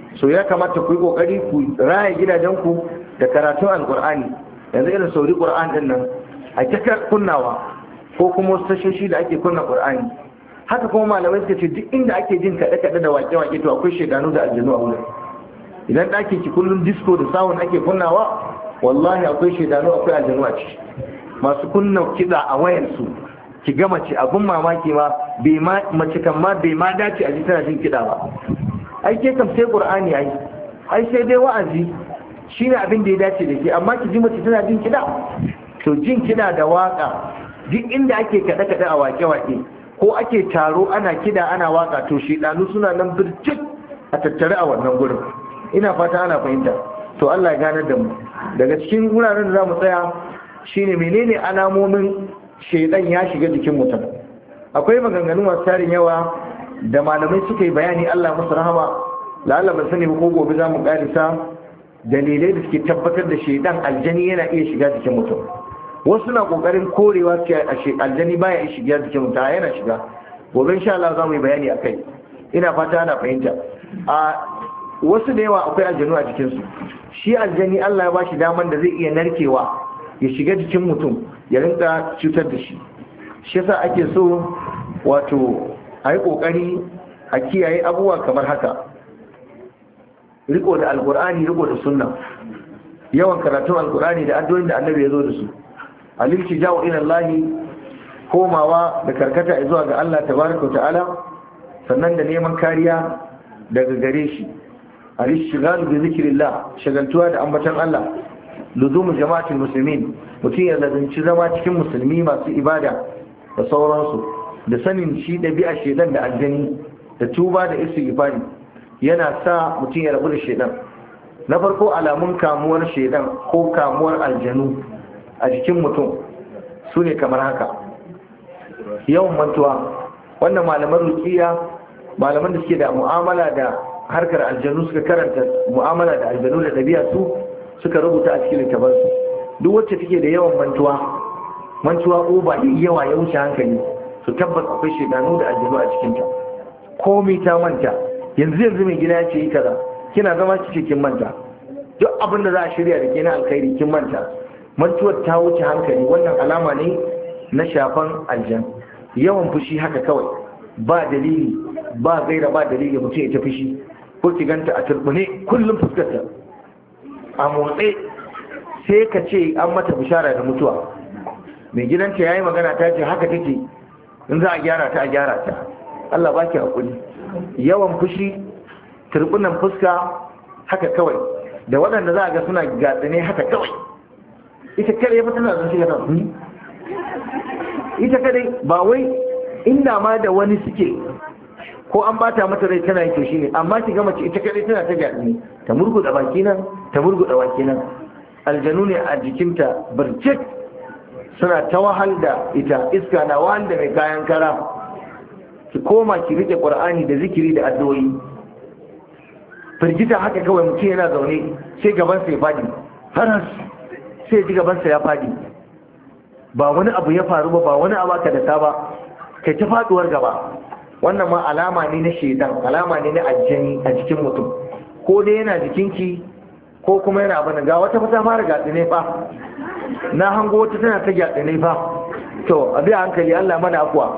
so ya kamata ku yi kokari ku raya gidajenku da karatun alkur'ani. yanzu irin sauri qur'an din nan a ta kunnawa ko kuma wasu tashoshi da ake kunna qur'ani. haka kuma malamai suka ce duk inda ake jin kaɗe-kaɗe da wake-wake to akwai shaidanu da aljanu a wurin. idan ɗaki ki kullum disco da sound ake kunnawa, wallahi akwai shaidanu akwai aljanu a ciki. masu kunna kiɗa a wayarsu ki ga mace abun mamaki ma bai ma mace kan ma bai ma dace a ji tana jin kiɗa ba. ai ke kam sai qur'ani ai ai sai dai wa'azi shine abin da ya dace da ke, amma ki ji mace tana jin kiɗa. to jin kiɗa da waka duk inda ake kaɗe-kaɗe a wake-wake ko ake taro ana kiɗa ana waka, to shaidanu suna nan birjik a tattare a wannan gurin. ina fata ana fahimta. to Allah ya ganar da mu. daga cikin wuraren da za mu tsaya shine menene alamomin shaidan ya shiga jikin mutum. akwai maganganu masu tarin yawa da malamai suka yi bayani, Allah musu rahama. la'alla ban sani ba ko gobe za mu karisa dalilai da suke tabbatar da shaidan aljani yana iya shiga jikin mutum. wasu na kokarin korewa ce aljani baya iya shiga jikin mutum, yana shiga. gobe insha Allah za mu yi bayani akai. ina fata ana fahimta. a wasu da yawa akwai aljanu a jikinsu. shi aljani Allah ya bashi daman da zai iya narkewa ya shiga jikin mutum ya rinka cutar da shi. shi yasa ake so wato a yi kokari a kiyaye abubuwa kamar haka: riko da alkur'ani, riko da sunna, yawan karatun alkur'ani da addu'o'in da annabi ya zo da su, al-iltija'u ila Allah, komawa da karkata zuwa ga Allah tabaraka wa ta'ala, sannan da neman kariya daga gare shi, al-ishtighal bi zikrillah, shagaltuwa da ambaton Allah, luzumu jama'atul muslimin, mutum ya lazanci zama cikin musulmi masu ibada da sauransu, da sanin shi ɗabi'a shedan da aljani, da tuba da istighfari yana sa mutum ya rabu da shedan. na farko alamun kamuwar shedan ko kamuwar aljanu a jikin mutum su ne kamar haka: yawan mantuwa. wannan malaman ruqiya, malaman da suke da mu'amala da harkar aljanu, suka karanta mu'amala da aljanu da ɗabi'a su suka rubuta a cikin littafansu. duk wacce take da yawan mantuwa, mantuwa ko ba yawa ya wuce hankali, su tabbas akwai shedanu da aljanu a cikinta. komai ta manta, yanzu yanzu mai gida ya ce yi kaza, kina zama kike kin manta. duk abin da za a shirya da ke na alkhairi kin manta. mantuwar ta wuce hankali, wannan alama ne na shafan aljan. yawan fushi haka kawai ba dalili ba gaira ba dalili mutum ya ta fushi, ko ki ganta a turbune kullum fuskarta a motsi, sai ka ce an mata bishara da mutuwa. mai gidanta yayi magana ta ce haka take, in za a gyara ta a gyara ta. Allah baki hakuri. yawan fushi, turbunan fuska haka kawai, da waɗanda za a ga suna gatsine haka kawai. ita kare ya fata da shi ga nan ita kare ba wai inda ma da wani suke ko an bata mata rai tana yi to shine, amma ki ga mace ita kare tana ta gatsine, ta murguda baki nan ta murguda baki nan. aljanu ne a jikinta barcik, suna ta wahal da ita, iska na wahal da mai kayan kara. ki koma ki rike qur'ani da zikiri da addu'o'i. firgita haka kawai mutum yana zaune sai gabansa ya fadi, har sai ji gabansa ya fadi, ba wani abu ya faru ba, ba wani abu aka da ba, kai ta faduwar gaba. wannan ma alama ne na shedan, alama ne na aljani a jikin mutum. ko dai yana jikinki ko kuma yana abin ga wata fata fara gatsine fa, na hango wata tana ta gatsine fa. to abi hankali, Allah mana afuwa.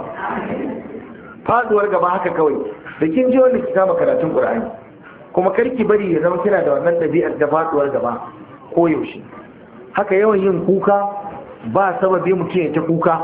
faduwar gaba haka kawai, da kin ji wanda ki kama karatun Qur'ani, kuma karki bari ya zama kina da wannan dabi'ar da faduwar gaba ko yaushe. haka yawan yin kuka ba sababi mutum ya ta kuka,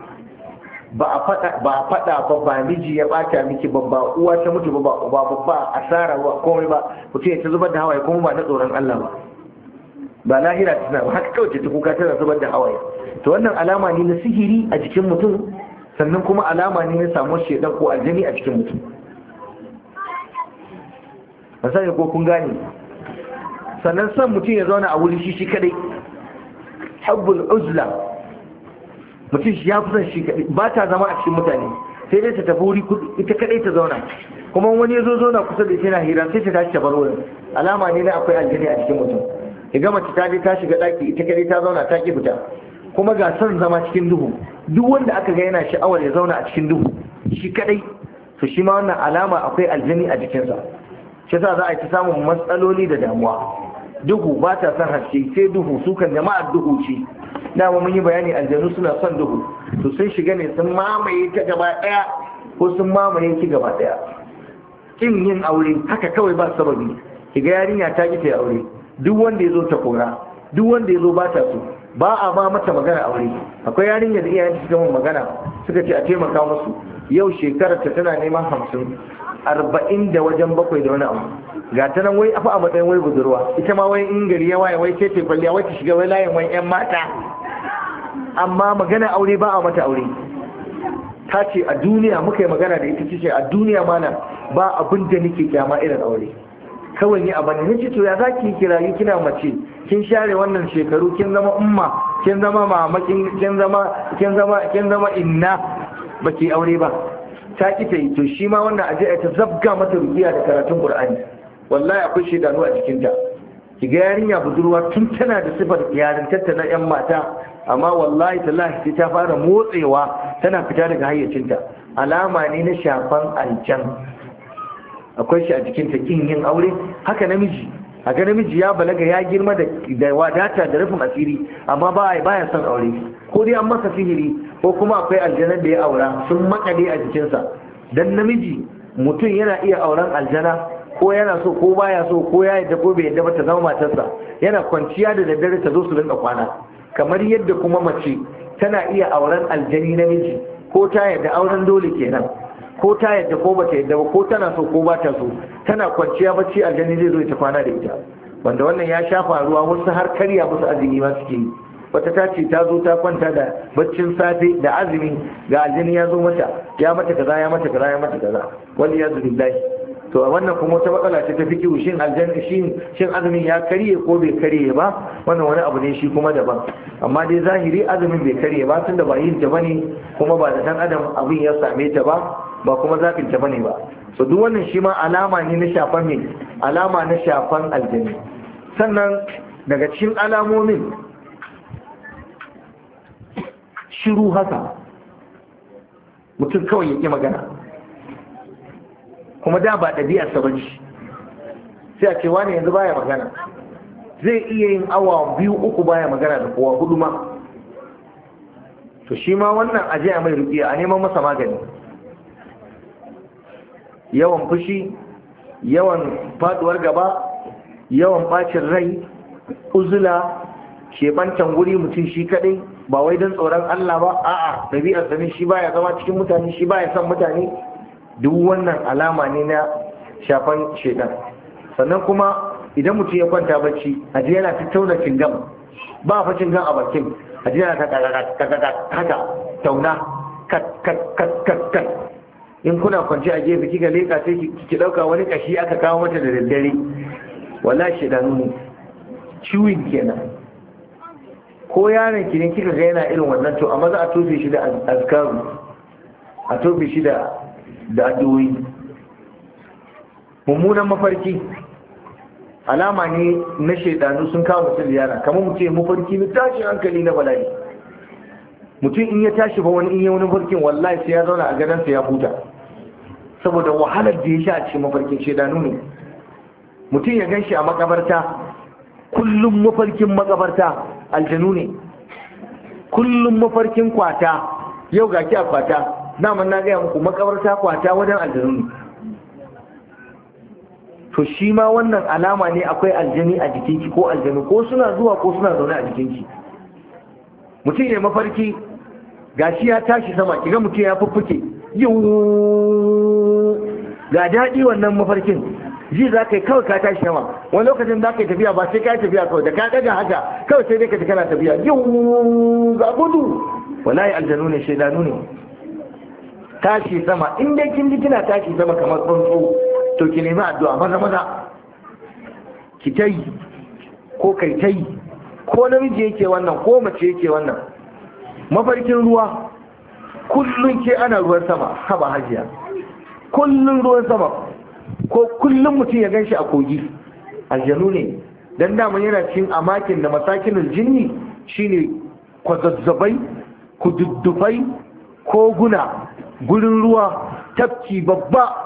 ba a fada ba fada ba ba miji ya bata miki, ba ba uwa ta mutu ba ba ba ba asara ba komai ba, mutum ya ta zubar da hawaye kuma ba na tsoron Allah ba, ba lahira tana ba, haka kawai ta kuka tana zubar da hawaye. to wannan alama ne na sihiri a jikin mutum, sannan kuma alama ne na samuwar shedan ko aljani a cikin mutum. ba sai ko kun gane. sannan san mutum ya zauna a wuri shi shi kadai, hubbul uzla, mutum shi ya fi son shi kadai, ba ta zama a cikin mutane, sai dai ta tafi wuri ita kadai ta zauna. kuma wani ya zo zauna kusa da shi na hira sai ta tashi ta bar wurin, alama ne na akwai aljani a cikin mutum. ki ga mace ta je ta shiga daki ita kadai ta zauna ta ki fita, kuma ga son zama cikin duhu. duk wanda aka ga yana sha'awar ya zauna a cikin duhu shi kadai, to shi ma wannan alama akwai aljani a jikinsa. shi yasa za a yi ta samun matsaloli da damuwa. Duhu ba ta son haske, sai duhu, su kan jama'ar duhu ce. Dama mun yi bayani aljanu suna son duhu, to sun shiga ne sun mamaye ta gaba daya ko sun mamaye ki gaba daya. Kin yin aure haka kawai ba sababi, kiga yarinya ta ki ta aure, duk wanda ya zo ta kora, duk wanda ya zo ba ta so, ba a ba mata magana aure. Akwai yarinya da iyayen suka mun magana suka ce a taimaka musu, yau shekarar ta tana neman hamsin arba'in da wajen bakwai da wani abu, ga ta nan wai afa a matsayin wai budurwa, ita ma wai in gari ya waye wai sai ta kwalliya wai ta shiga wai layin wai yan mata, amma magana aure ba a mata aure. Ta ce a duniya, muka yi magana da ita ce a duniya mana ba abin da nake kyama irin aure, kawai ni abin ne ce to ya za ki kirayu kina mace kin share wannan shekaru kin zama umma kin zama mama kin zama kin zama kin zama inna baki aure ba. Ta ki ta yi, to shi ma wannan aje ta zabga mata rukiya da karatun Qur'ani. Wallahi akwai shedanu a jikinta. Ki ga yarinya budurwa tun tana da sifar yarintarta na yan mata, amma wallahi tallahi sai ta fara motsewa tana fita daga hayyacinta. Alama ne na shafan aljan. Akwai shi a jikinta kin yin aure. Haka namiji, a ga namiji ya balaga ya girma da wadata da rufin asiri, amma ba ya son aure. Ko dai an masa sihiri ko kuma akwai aljanar da ya aura sun makale a jikinsa. Dan namiji mutum yana iya auren aljana, ko yana so ko baya so, ko ya yadda ko bai yadda ba ta zama matarsa, yana kwanciya da daddare ta zo su rinka kwana. Kamar yadda kuma mace tana iya auren aljani namiji, ko ta yadda auren dole kenan, ko ta yadda ko bata yadda ba, ko tana so ko bata so, tana kwanciya bacci aljani zai zo ta kwana da ita. Wanda wannan ya shafa ruwa, wasu har karya musu azumi ma suke yi. Wata ta ce ta zo ta kwanta da baccin safe da azumi, ga aljini ya zo mata ya mata kaza ya mata kaza ya mata kaza, wani ya zubi lahi. To wannan kuma wata matsala ce ta fikihu, shin aljanna shin shin azumin ya karye ko bai karye ba, wannan wani abu ne shi kuma daban. Amma dai zahiri azumin bai karye ba, tunda ba yin ta bane kuma ba da dan adam abin ya same ta ba, ba kuma zafin ta bane ba. So duk wannan shi ma alama ne na shafan me alama na shafan aljanni. Sannan daga cikin alamomin shiru haka, mutum kawai ya ƙi magana, kuma da ba ɗabi'arsa ba ce, sai a ce wani yanzu baya magana, zai iya yin awa biyu uku baya magana da kowa, hudu ma. To shi ma wannan aje a mai rukiya, a neman masa magani. Yawan fushi, yawan faduwar gaba, yawan bacin rai, uzula, kebantan wuri mutum shi kadai, ba wai don tsoron Allah ba, a'a ɗabi'ar sa ne shi baya zama cikin mutane, shi baya son mutane. Duk wannan alama ne na shafan shedan. Sannan kuma idan mutum ya kwanta bacci, aje yana tattauna cingam, ba fa cingam a bakin, aje yana ta haka tauna kat kat kat kat kat. In kuna kwanci a gefe kika leka sai ki dauka wani kashi aka kawo mata da daddare, wallahi shedanu ne, ciwin kenan. Ko yaron ki ne kika ga yana irin wannan, to amma za a tofe shi da azkaru, a tofe shi da da addu'o'i. Mummunan mafarki alama ne na shaidanu sun kawo mutum ziyara, kamar mu ce mafarki na tashin hankali na bala'i. Mutum in ya tashi ba wani in yi wani mafarkin, wallahi sai ya zauna a gadonsa ya huta, saboda wahalar da ya sha a cikin mafarkin. Shaidanu ne. Mutum ya gan shi a makabarta, kullum mafarkin makabarta, aljanu ne. Kullum mafarkin kwata, yau ga ki a kwata, daman na gaya muku makabarta kwata wajen aljanu ne. To shi ma wannan alama ne akwai aljani a jikinki, ko aljanu ko suna zuwa ko suna zaune a jikinki. Mutum ya mafarki gashi ya tashi sama, kiga mutum ya fuffuke, yau ga daɗi wannan mafarkin, ji za ka yi kawai ka tashi sama. Wani lokacin za ka yi tafiya ba sai ka yi tafiya kawai, da ka ɗaga haka kawai sai dai ka kana tafiya, yau ga gudu. Wallahi aljanu ne, shaidanu ne. Tashi sama, in dai kin ji kina tashi sama kamar tsuntsu, to ki nemi addu'a maza maza, ki ta yi ko kai ta yi, ko namiji yake wannan ko mace yake wannan. Mafarkin ruwa, kullum ke ana ruwan sama, haba hajiya, kullum ruwan sama, ko kullum mutum ya ganshi a kogi, aljanu ne. Dan daman yana cikin amakin da masakinul jinni shine kwazazzabai, kududdufai, koguna, gurin ruwa, tafki babba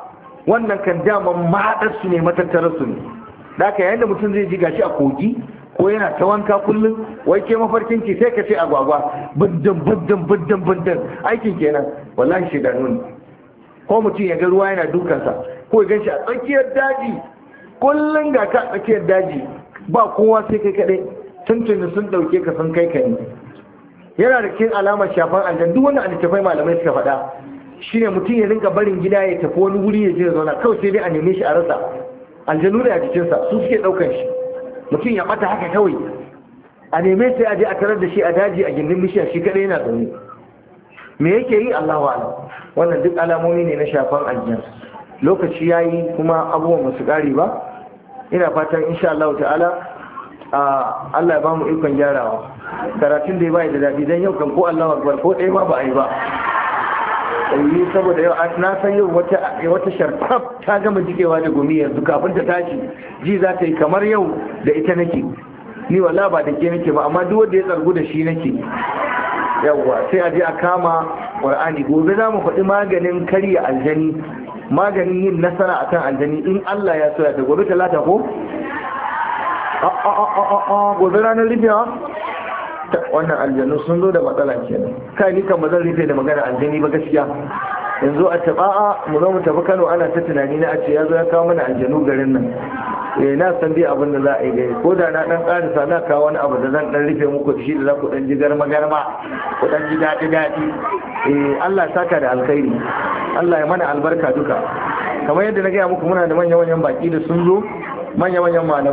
wannan kan daman mahaɗar su ne matattarar su ne. Da haka yayin da mutum zai ji gashi a kogi ko yana ta wanka kullum, wai ke mafarkin ki sai ka ce agwagwa buddan buddan buddan buddan aikin kenan, wallahi shedanu ne. Ko mutum ya ga ruwa yana dukansa ko ya ganshi a tsakiyar daji kullum ga ka a tsakiyar daji ba kowa sai kai kadai, tuntuni sun dauke ka sun kai ka ne. Yana da cikin alamar shafan aljan duk wani alittafai malamai suka faɗa shine mutum ya rinka barin gida ya tafi wani wuri ya je ya zauna kawai sai dai a neme shi a rasa. Aljanu da a jikinsa su suke ɗaukan shi, mutum ya ɓata haka kawai a neme sai a je a tarar da shi a daji a gindin bishiya shi kadai yana zaune. Me yake yi Allahu a'lam. Wannan duk alamomi ne na shafan aljan. Lokaci yayi kuma abubuwan ba su ƙare ba. Ina fatan insha Allah ta'ala Allah ya ba mu ikon gyarawa. Karatun da ya bai da daɗi dan yau kan ko Allahu akbar ko ɗaya ma ba a yi ba. yi saboda yau na san yau wata wata sharkaf ta gama jikewa da gumi yanzu kafin ta tashi ji za ta yi kamar yau da ita nake. Ni wala ba da ke nake ba amma duk wanda ya tsargu da shi nake. Yawwa sai a je a kama Qur'ani. Gobe za mu faɗi maganin karya aljani, maganin yin nasara akan aljani in Allah ya so ya ta. Gobe talata ko a gobe ranar rufewa wannan aljanu sun zo da matsala kenan. Kai ni kan ba zan rufe da magana aljani ba gaskiya. Yanzu a taba'a mu zo mu tafi Kano ana ta tunani na a ce ya zo ya kawo mana aljanu garin nan. Eh na san dai abin da za a yi gai ko da na dan karisa na kawo wani abu da zan dan rufe muku da shi da za ku dan ji garma garma ku dan ji daɗi daɗi. Eh Allah ya saka da alkhairi, Allah ya mana albarka duka. Kamar yadda na gaya muku muna da manya manyan baki da sun zo, manya manyan malamai